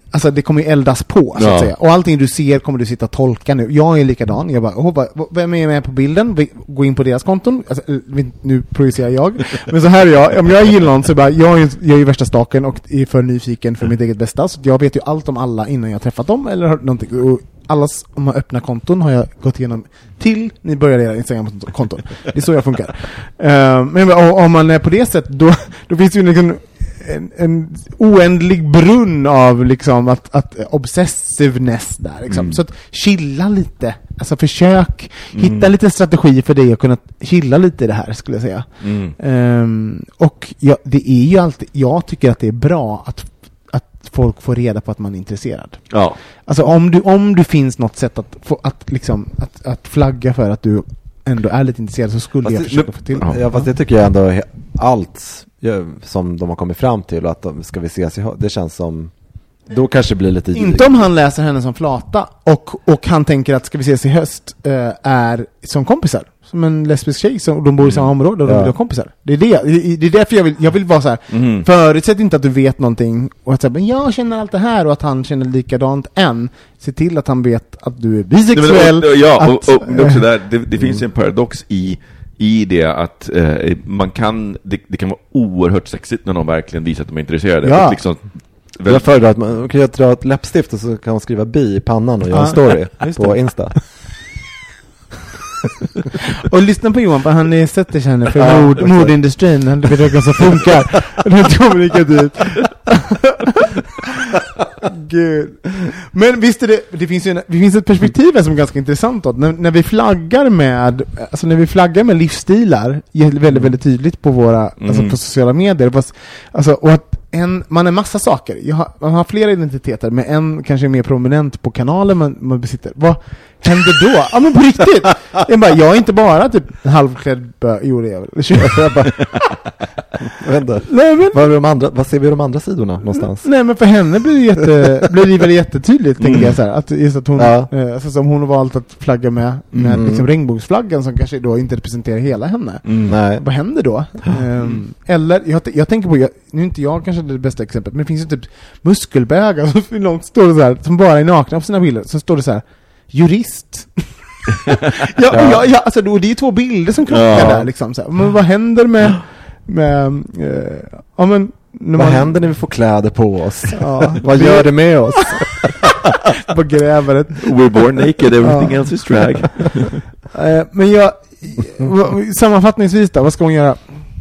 alltså det kommer ju eldas på så Ja. att säga. Och allting du ser kommer du sitta och tolka nu. Jag är likadan. Jag bara, oh, vad- vem är med på bilden? Vi- Gå in på deras konton. Alltså, nu projicerar jag. Men så här är jag. Om jag gillar någon så bara, jag är, ju- jag är ju värsta staken och är för nyfiken för mitt eget bästa. Så jag vet ju allt om alla innan jag träffat dem eller har någonting. Och allas, om man öppnar konton har jag gått igenom till ni börjar era Instagram-konton. Det är så jag funkar. Uh, men om om man är på det sättet, då, då finns det ju liksom en, en oändlig brunn av liksom att, att obsessiveness där liksom. Mm. Så att chilla lite, alltså försök Mm. hitta lite strategi för dig att kunna chilla lite i det här, skulle jag säga. Mm. Ehm, och ja, det är ju alltid, jag tycker att det är bra att, att folk får reda på att man är intresserad. Ja. Alltså om du, om du finns något sätt att, få, att, liksom, att, att flagga för att du ändå är lite intresserad, så skulle Fast jag det- försöka få till. Ja, fast det tycker jag ändå är allt ja, som de har kommit fram till och att de ska vi ses i hö- det känns som då kanske det blir lite Inte om han läser henne som flata och, och han tänker att ska vi ses i höst eh, är som kompisar. Som en lesbisk tjej som de bor i samma område och de Ja. vill ha kompisar. Det är det. Det det är därför jag vill, jag vill vara så här. Mm. Förutsätt inte att du vet någonting och att säga, men jag känner allt det här och att han känner likadant än. Se till att han vet att du är bisexuell. Nej, men, och, ja, att, och, och men också där, det, det finns ju en paradox i, i det att eh, man kan, det, det kan vara oerhört sexigt när någon verkligen visar att de är intresserade. Ja. Och liksom, Jag föredrar att man kan jag dra ett läppstift och så kan man skriva bi i pannan och göra en Ja, story just på det. Insta. Och lyssna på Johan, för han är sätter sig henne för Ja, mod, exakt. modindustrin. Han vet vad som funkar. Det är kommunikativt. Gud. Men visst är det, det finns ju en, det finns ett perspektiv här som är ganska intressant då. När, när vi flaggar med, alltså när vi flaggar med livsstilar väldigt, väldigt tydligt på våra, Mm. alltså på sociala medier. Fast, alltså, och att en, man är massa saker. Jag har, man har flera identiteter, men en kanske är mer prominent på kanalen man, man besitter. Vad händer då? Ja, men på riktigt. Jag, bara, jag är inte bara typ en halvklädd bö... Jo, det är jag väl. Jag bara, Jag vet inte. nej, men, Vad, är de andra, vad ser vi de andra sidorna någonstans? nej, men för henne blir det, jätte, blir det väl jättetydligt, tänker jag så här. Att just att hon, Ja. eh, alltså, som hon har valt att flagga med, med Mm. liksom regnbågsflaggan som kanske då inte representerar hela henne. Nej. Vad händer då? Um, eller, jag, jag tänker på, jag, nu är inte jag kanske det bästa exemplet, men det finns ju typ muskelbögar som långt står det så här, som bara är nakna på sina bilder, så står det så här, jurist. ja, ja. Ja, ja, alltså då, det är två bilder som krockar Ja. där liksom så här. Men vad händer med, med eh, ja men när Vad man händer när vi får kläder på oss? Ja. Vad gör det med oss? på grävare? We're born naked, everything Ja. else is drag. Eh, men jag, sammanfattningsvis då, vad ska hon göra?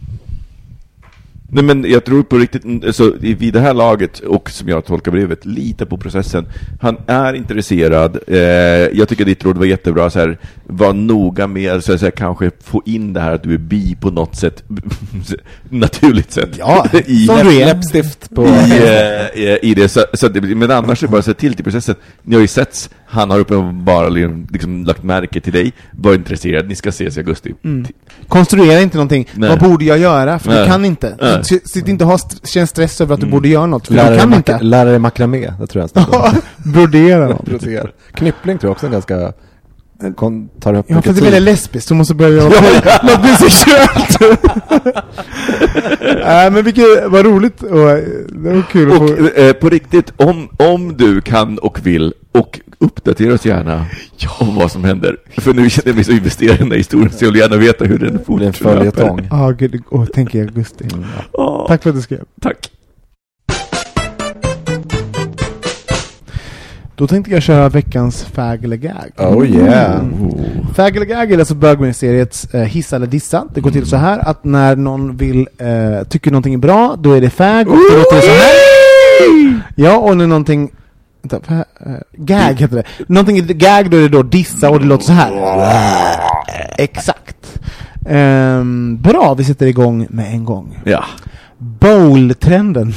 Nej, men jag tror på riktigt, så vid det här laget, och som jag tolkar brevet, lita på processen. Han är intresserad. Eh, jag tycker ditt råd var jättebra. Så här, var noga med så här, kanske få in det här att du är bi på något sätt, naturligt sätt. Ja, I, som du är. Läppstift på... i, eh, i det. Så, så det, men annars är det bara så till till processen. Ni har ju setts. Han har uppenbarligen liksom lagt märke till dig. Var intresserad. Ni ska ses i augusti. Mm. Konstruera inte någonting. Nej. Vad borde jag göra? För Nej. du kan inte. Nej. S- Sitt inte och ha st- känn stress över att du Mm. borde göra något. För Lära du dig, kan mak- inte. lära dig makramé, det tror jag. Brodera något. Brodera. Knyppling tror jag också är ganska... Kon- tar upp Ja, mycket för det är tid. väldigt lesbiskt. Du måste börja göra något bisexuellt. Nej, men vilket, vad roligt. Och, eh, det var kul att Och få... eh, på riktigt, om, om du kan och vill, och uppdatera oss gärna om vad som händer. För nu känner jag mig så investerad i den här historien, så jag vill gärna veta hur den Det blir en fortlöper. följetong. Ja, gud. Åh, tänk i augusti. Åh, Tack för att du skrev. tack. Då tänkte jag köra veckans fag eller gag. Oh yeah. Fag eller gag är alltså bögministeriets eh, hissa eller dissa. Det går till så här att när någon vill eh, tycker någonting är bra, då är det fag och det låter så här. Ja, och när någonting vänta, fa, eh, gag heter det. Någonting är gag, då är det då dissa och det låter så här. Exakt. Ehm, bra, vi sätter igång med en gång. Ja. Bowl-trenden.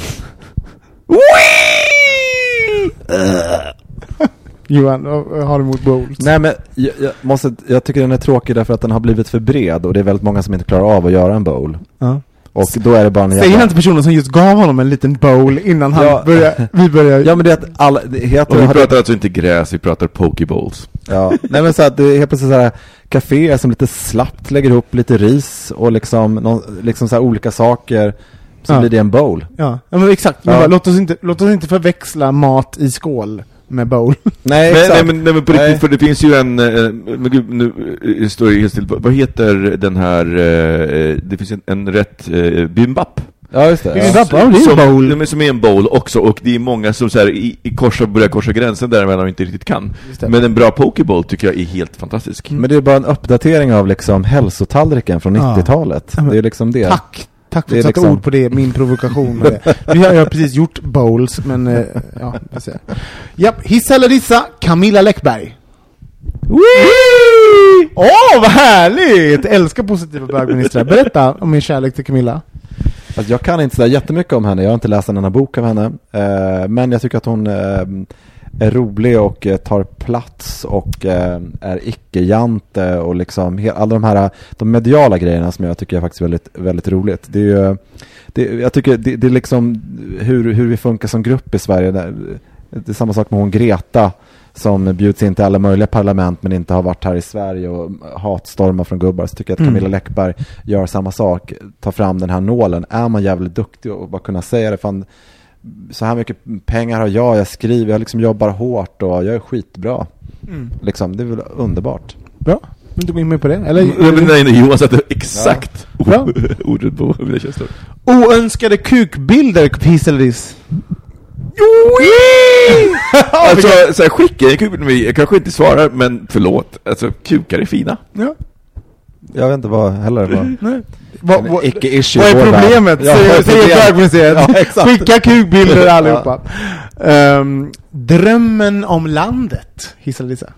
Johan, vad har du emot bowls? Nej, men jag, jag, måste, jag tycker den är tråkig därför att den har blivit för bred och det är väldigt många som inte klarar av att göra en bowl. Ja. Och då är det bara en Säger han till personen som just gav honom en liten bowl innan han Ja. började, vi började... Ja, men det är att alla... Det heter, Och vi hade- pratar alltså inte gräs, vi pratar pokeballs. Ja, nej men så att det är helt plötsligt så här kaféer som lite slappt lägger ihop lite ris och liksom, någon, liksom så här olika saker så ja. blir det en bowl. Ja, ja men exakt. Ja. Bara, låt, oss inte, låt oss inte förväxla mat i skål med bowl. Nej, Nej, exakt. nej, men, nej, men på riktigt, Nej. för det finns ju en, eh, men gud, nu eh, står det helt still. Vad heter den här, eh, det finns en, en rätt eh, bimbap. Ja, just det. Bimbap, Ja. ja, det är som, en bowl. nej, men som är en bowl också, och det är många som så här, i, i korsa, börjar korsa gränsen där men de inte riktigt kan. det. Men en bra pokebowl tycker jag är helt fantastisk. Men det är bara en uppdatering av liksom hälsotallriken från Ja. nittiotalet. Det är liksom det. Tack. Tack för Det är att du satte liksom- ord på det, min provokation med det. Vi har, jag har precis gjort bowls, men eh, ja, vi ser. Japp, hissa eller dissa, Camilla Läckberg. Åh, oh, vad härligt! Älskar positiva bögministrar. Berätta om min kärlek till Camilla. Alltså jag kan inte säga jättemycket om henne. Jag har inte läst en annan bok av henne. Eh, men jag tycker att hon eh, är rolig och eh, tar plats och eh, är icke-jante och liksom he- alla de här de mediala grejerna som jag tycker är faktiskt väldigt, väldigt roligt. Det är ju, det, jag tycker det, det är liksom hur, hur vi funkar som grupp i Sverige. Det, det är samma sak med hon Greta som bjuds in till alla möjliga parlament men inte har varit här i Sverige och hatstormar från gubbar. Så tycker jag att Camilla Mm. Läckberg gör samma sak. Tar fram den här nålen. Är man jävligt duktig och bara kunna säga det. Fan, så här mycket pengar har jag. Jag skriver, jag liksom jobbar hårt och jag är skitbra. Mm. Liksom, det är väl underbart. Bra, vill du gå in med på det? Eller, Nej, men nej, nej, Johan satte exakt Ja. ordet på mina känslor. oönskade kukbilder, hiss eller diss? Alltså, så här, skicka en kuk med mig. Jag kanske inte svarar, men förlåt. Alltså, kukar är fina. Ja. Jag vet inte vad heller vad. Nej. Vad, vad, Icke-issue vad i är vår värld. problemet? Ja, Säger, vad är säger problemet? bögmuseet. Ja, exakt. Skicka kukbilder allihopa. Um, drömmen om landet, hiss eller dissa?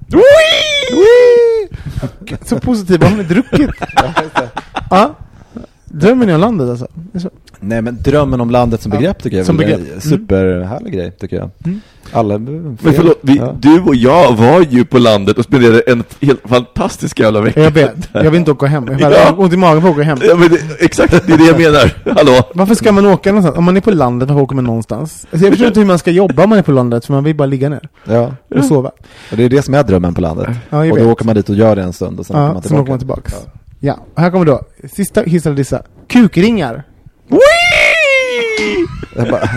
Så positiv, har ni druckit? Ja. Drömmen om landet alltså. Det är så. Nej, men drömmen om landet som begrepp tycker jag Som är väl begrepp. en superhärlig grej tycker jag. Mm. Alla, Men förlåt, vi, ja. du och jag var ju på landet och spenderade en helt fantastisk jävla vecka. Jag vet, jag vill inte åka hem. Jag har Ja. ont i magen för att åka hem. Ja, men det, exakt, det är det jag menar. Hallå? Varför ska man åka någonstans? Om man är på landet, varför åker man någonstans? Alltså jag förstår inte hur man ska jobba om man är på landet, för man vill bara ligga ner Ja. och sova. Och det är det som är drömmen på landet. Ja, jag och då vet. åker man dit och gör det en stund och sen åker Ja, man sen tillbaka. åker man tillbaks. Ja, här kommer då. Sista hiss eller dissa. Kukringar. Jag bara,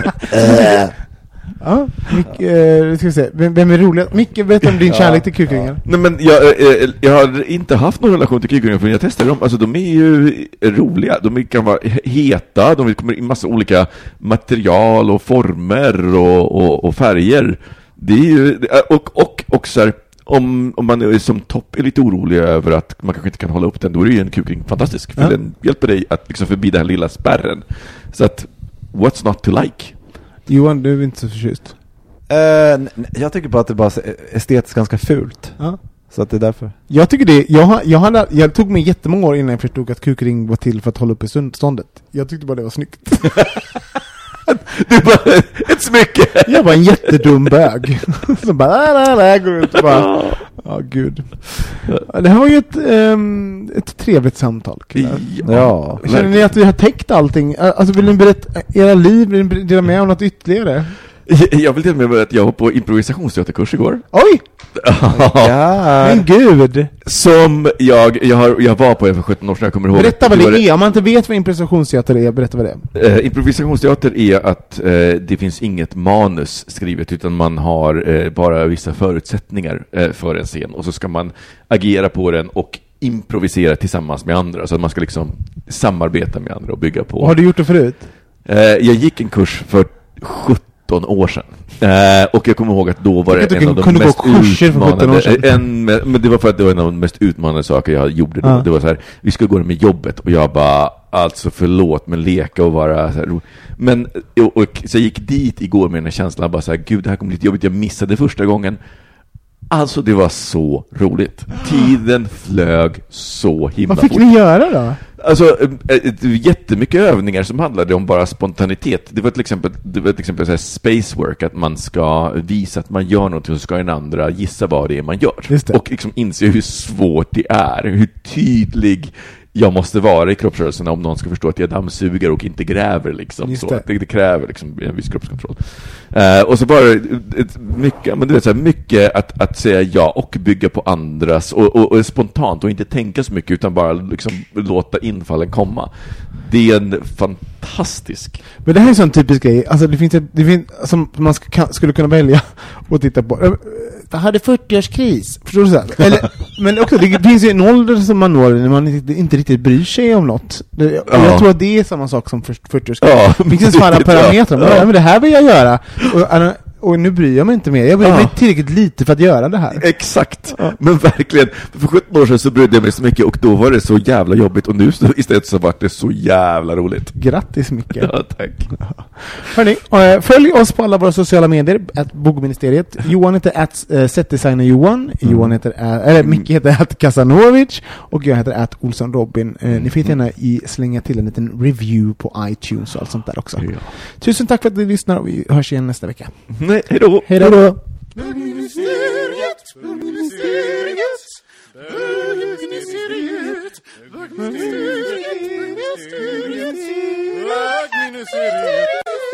Ja, Mick, eh, ska vi se. Vem, vem är roligast? Micke, berätta om din Ja, kärlek till kukringar. Nej, men jag, eh, jag har inte haft någon relation till kukringar förrän jag testade dem. Alltså de är ju roliga. De kan vara heta. De kommer i massa olika material och former och, och, och färger. Det är ju, och, och, och så här, om, om man är som topp är lite orolig över att man kanske inte kan hålla upp den, då är det ju en kukring fantastisk. För Ja. den hjälper dig att liksom förbi den här lilla spärren. Så att, what's not to like? Johan, du är inte så förtjust. eh, n- jag tycker bara att det bara är estetiskt ganska fult. Ja. Så att det är därför. Jag tycker det, jag, har, jag, hade, jag tog mig jättemånga år innan jag förstod att kukring var till för att hålla uppe stånd- ståndet. Jag tyckte bara det var snyggt. Det är bara ett smycke! Jag var en jättedum bög. Som bara, la, la, la, går ut och bara, ja gud. Ja, det här var ju ett, um, ett trevligt samtal, killar. Ja. Känner ni att vi har täckt allting? Alltså vill ni berätta era liv? Vill ni dela med om något ytterligare? Jag vill till och med att jag var på improvisationsteaterkurs igår. Oj! Ja. Men gud! Som jag, jag, har, jag var på för sjutton år sedan, jag kommer ihåg. Berätta vad var det är. Om man inte vet vad improvisationsteater är, berätta vad det är. Eh, improvisationsteater är att eh, det finns inget manus skrivet, utan man har eh, bara vissa förutsättningar eh, för en scen, och så ska man agera på den och improvisera tillsammans med andra, så att man ska liksom samarbeta med andra och bygga på. Har du gjort det förut? Eh, jag gick en kurs för sjutton år sedan. Eh, och jag kommer ihåg att då var Jag det tycker en av du de kunde gå mest kurser för sjutton år sedan. utmanande, en, men det var för att det var en av de mest utmanande saker jag gjorde då. Ja. Det var så här, vi skulle gå med jobbet och jag bara, alltså förlåt, men leka och vara så här, ro- men och, och, så jag gick dit igår med den här känslan, bara så här, gud, det här kommer bli lite jobbigt, jag missade första gången. Alltså det var så roligt. Tiden flög så himla Vad fick fort. ni göra då? Alltså äh, äh, jättemycket övningar som handlade om bara spontanitet. Det var till exempel, det var till exempel så här space work, att man ska visa att man gör något, och så ska den andra gissa vad det är man gör. Just det. Och liksom inse hur svårt det är, hur tydlig jag måste vara i kroppsrörelserna om någon ska förstå att jag dammsuger och inte gräver liksom. Så det. Det, det kräver liksom en viss kroppskontroll. Uh, och så bara ett, mycket, men du vet, så här, mycket att, att säga ja och bygga på andras och, och, och spontant och inte tänka så mycket utan bara liksom låta infallen komma. Det är en fantastisk. Men det här är en sån typisk grej. Alltså det finns, ett, det finns som man ska, skulle kunna välja och titta på. Jag hade fyrtioårskris. Förstår du så här? Eller, men också, det finns ju en ålder som man når när man inte, inte riktigt bryr sig om något. Det, ja. Jag tror att det är samma sak som fyrtioårskris. Ja, det finns en alla parametrar. Ja. Men det här vill jag göra. Och, och nu bryr jag mig inte mer. Jag bryr mig ja. tillräckligt lite för att göra det här. Exakt. Ja. Men verkligen. För sjutton år sedan så brydde jag mig så mycket och då var det så jävla jobbigt. Och nu så, istället så var det så jävla roligt. Grattis Micke. Ja, tack. Ja. Hörrni, följ oss på alla våra sociala medier. At Bogministeriet. Johan heter at uh, setdesigner Johan. Mm. Johan heter, uh, eller Micke heter at Kasanovic. Och jag heter at Olsson Robin. Uh, ni får gärna i, slänga till en liten review på iTunes och allt sånt där också. Ja. Tusen tack för att ni lyssnar och vi hörs igen nästa vecka. Nej, hej då. Hej då. Bögministeriet, bögministeriet, bögministeriet, bögministeriet, bögministeriet.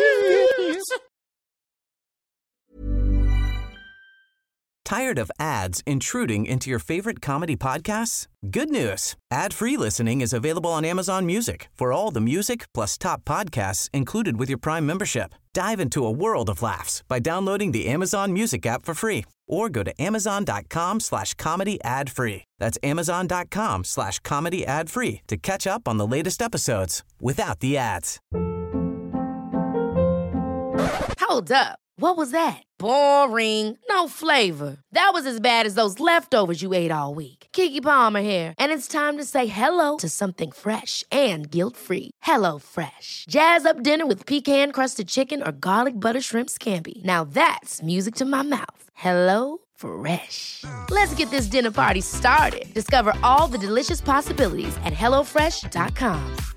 Tired of ads intruding into your favorite comedy podcasts? Good news. Ad-free listening is available on Amazon Music for all the music plus top podcasts included with your Prime membership. Dive into a world of laughs by downloading the Amazon Music app for free or go to amazon.com slash comedy ad free. That's amazon.com slash comedy ad free to catch up on the latest episodes without the ads. Hold up. What was that? Boring. No flavor. That was as bad as those leftovers you ate all week. Keke Palmer here, and it's time to say hello to something fresh and guilt-free. Hello Fresh. Jazz up dinner with pecan-crusted chicken or garlic butter shrimp scampi. Now that's music to my mouth. Hello Fresh. Let's get this dinner party started. Discover all the delicious possibilities at hello fresh dot com.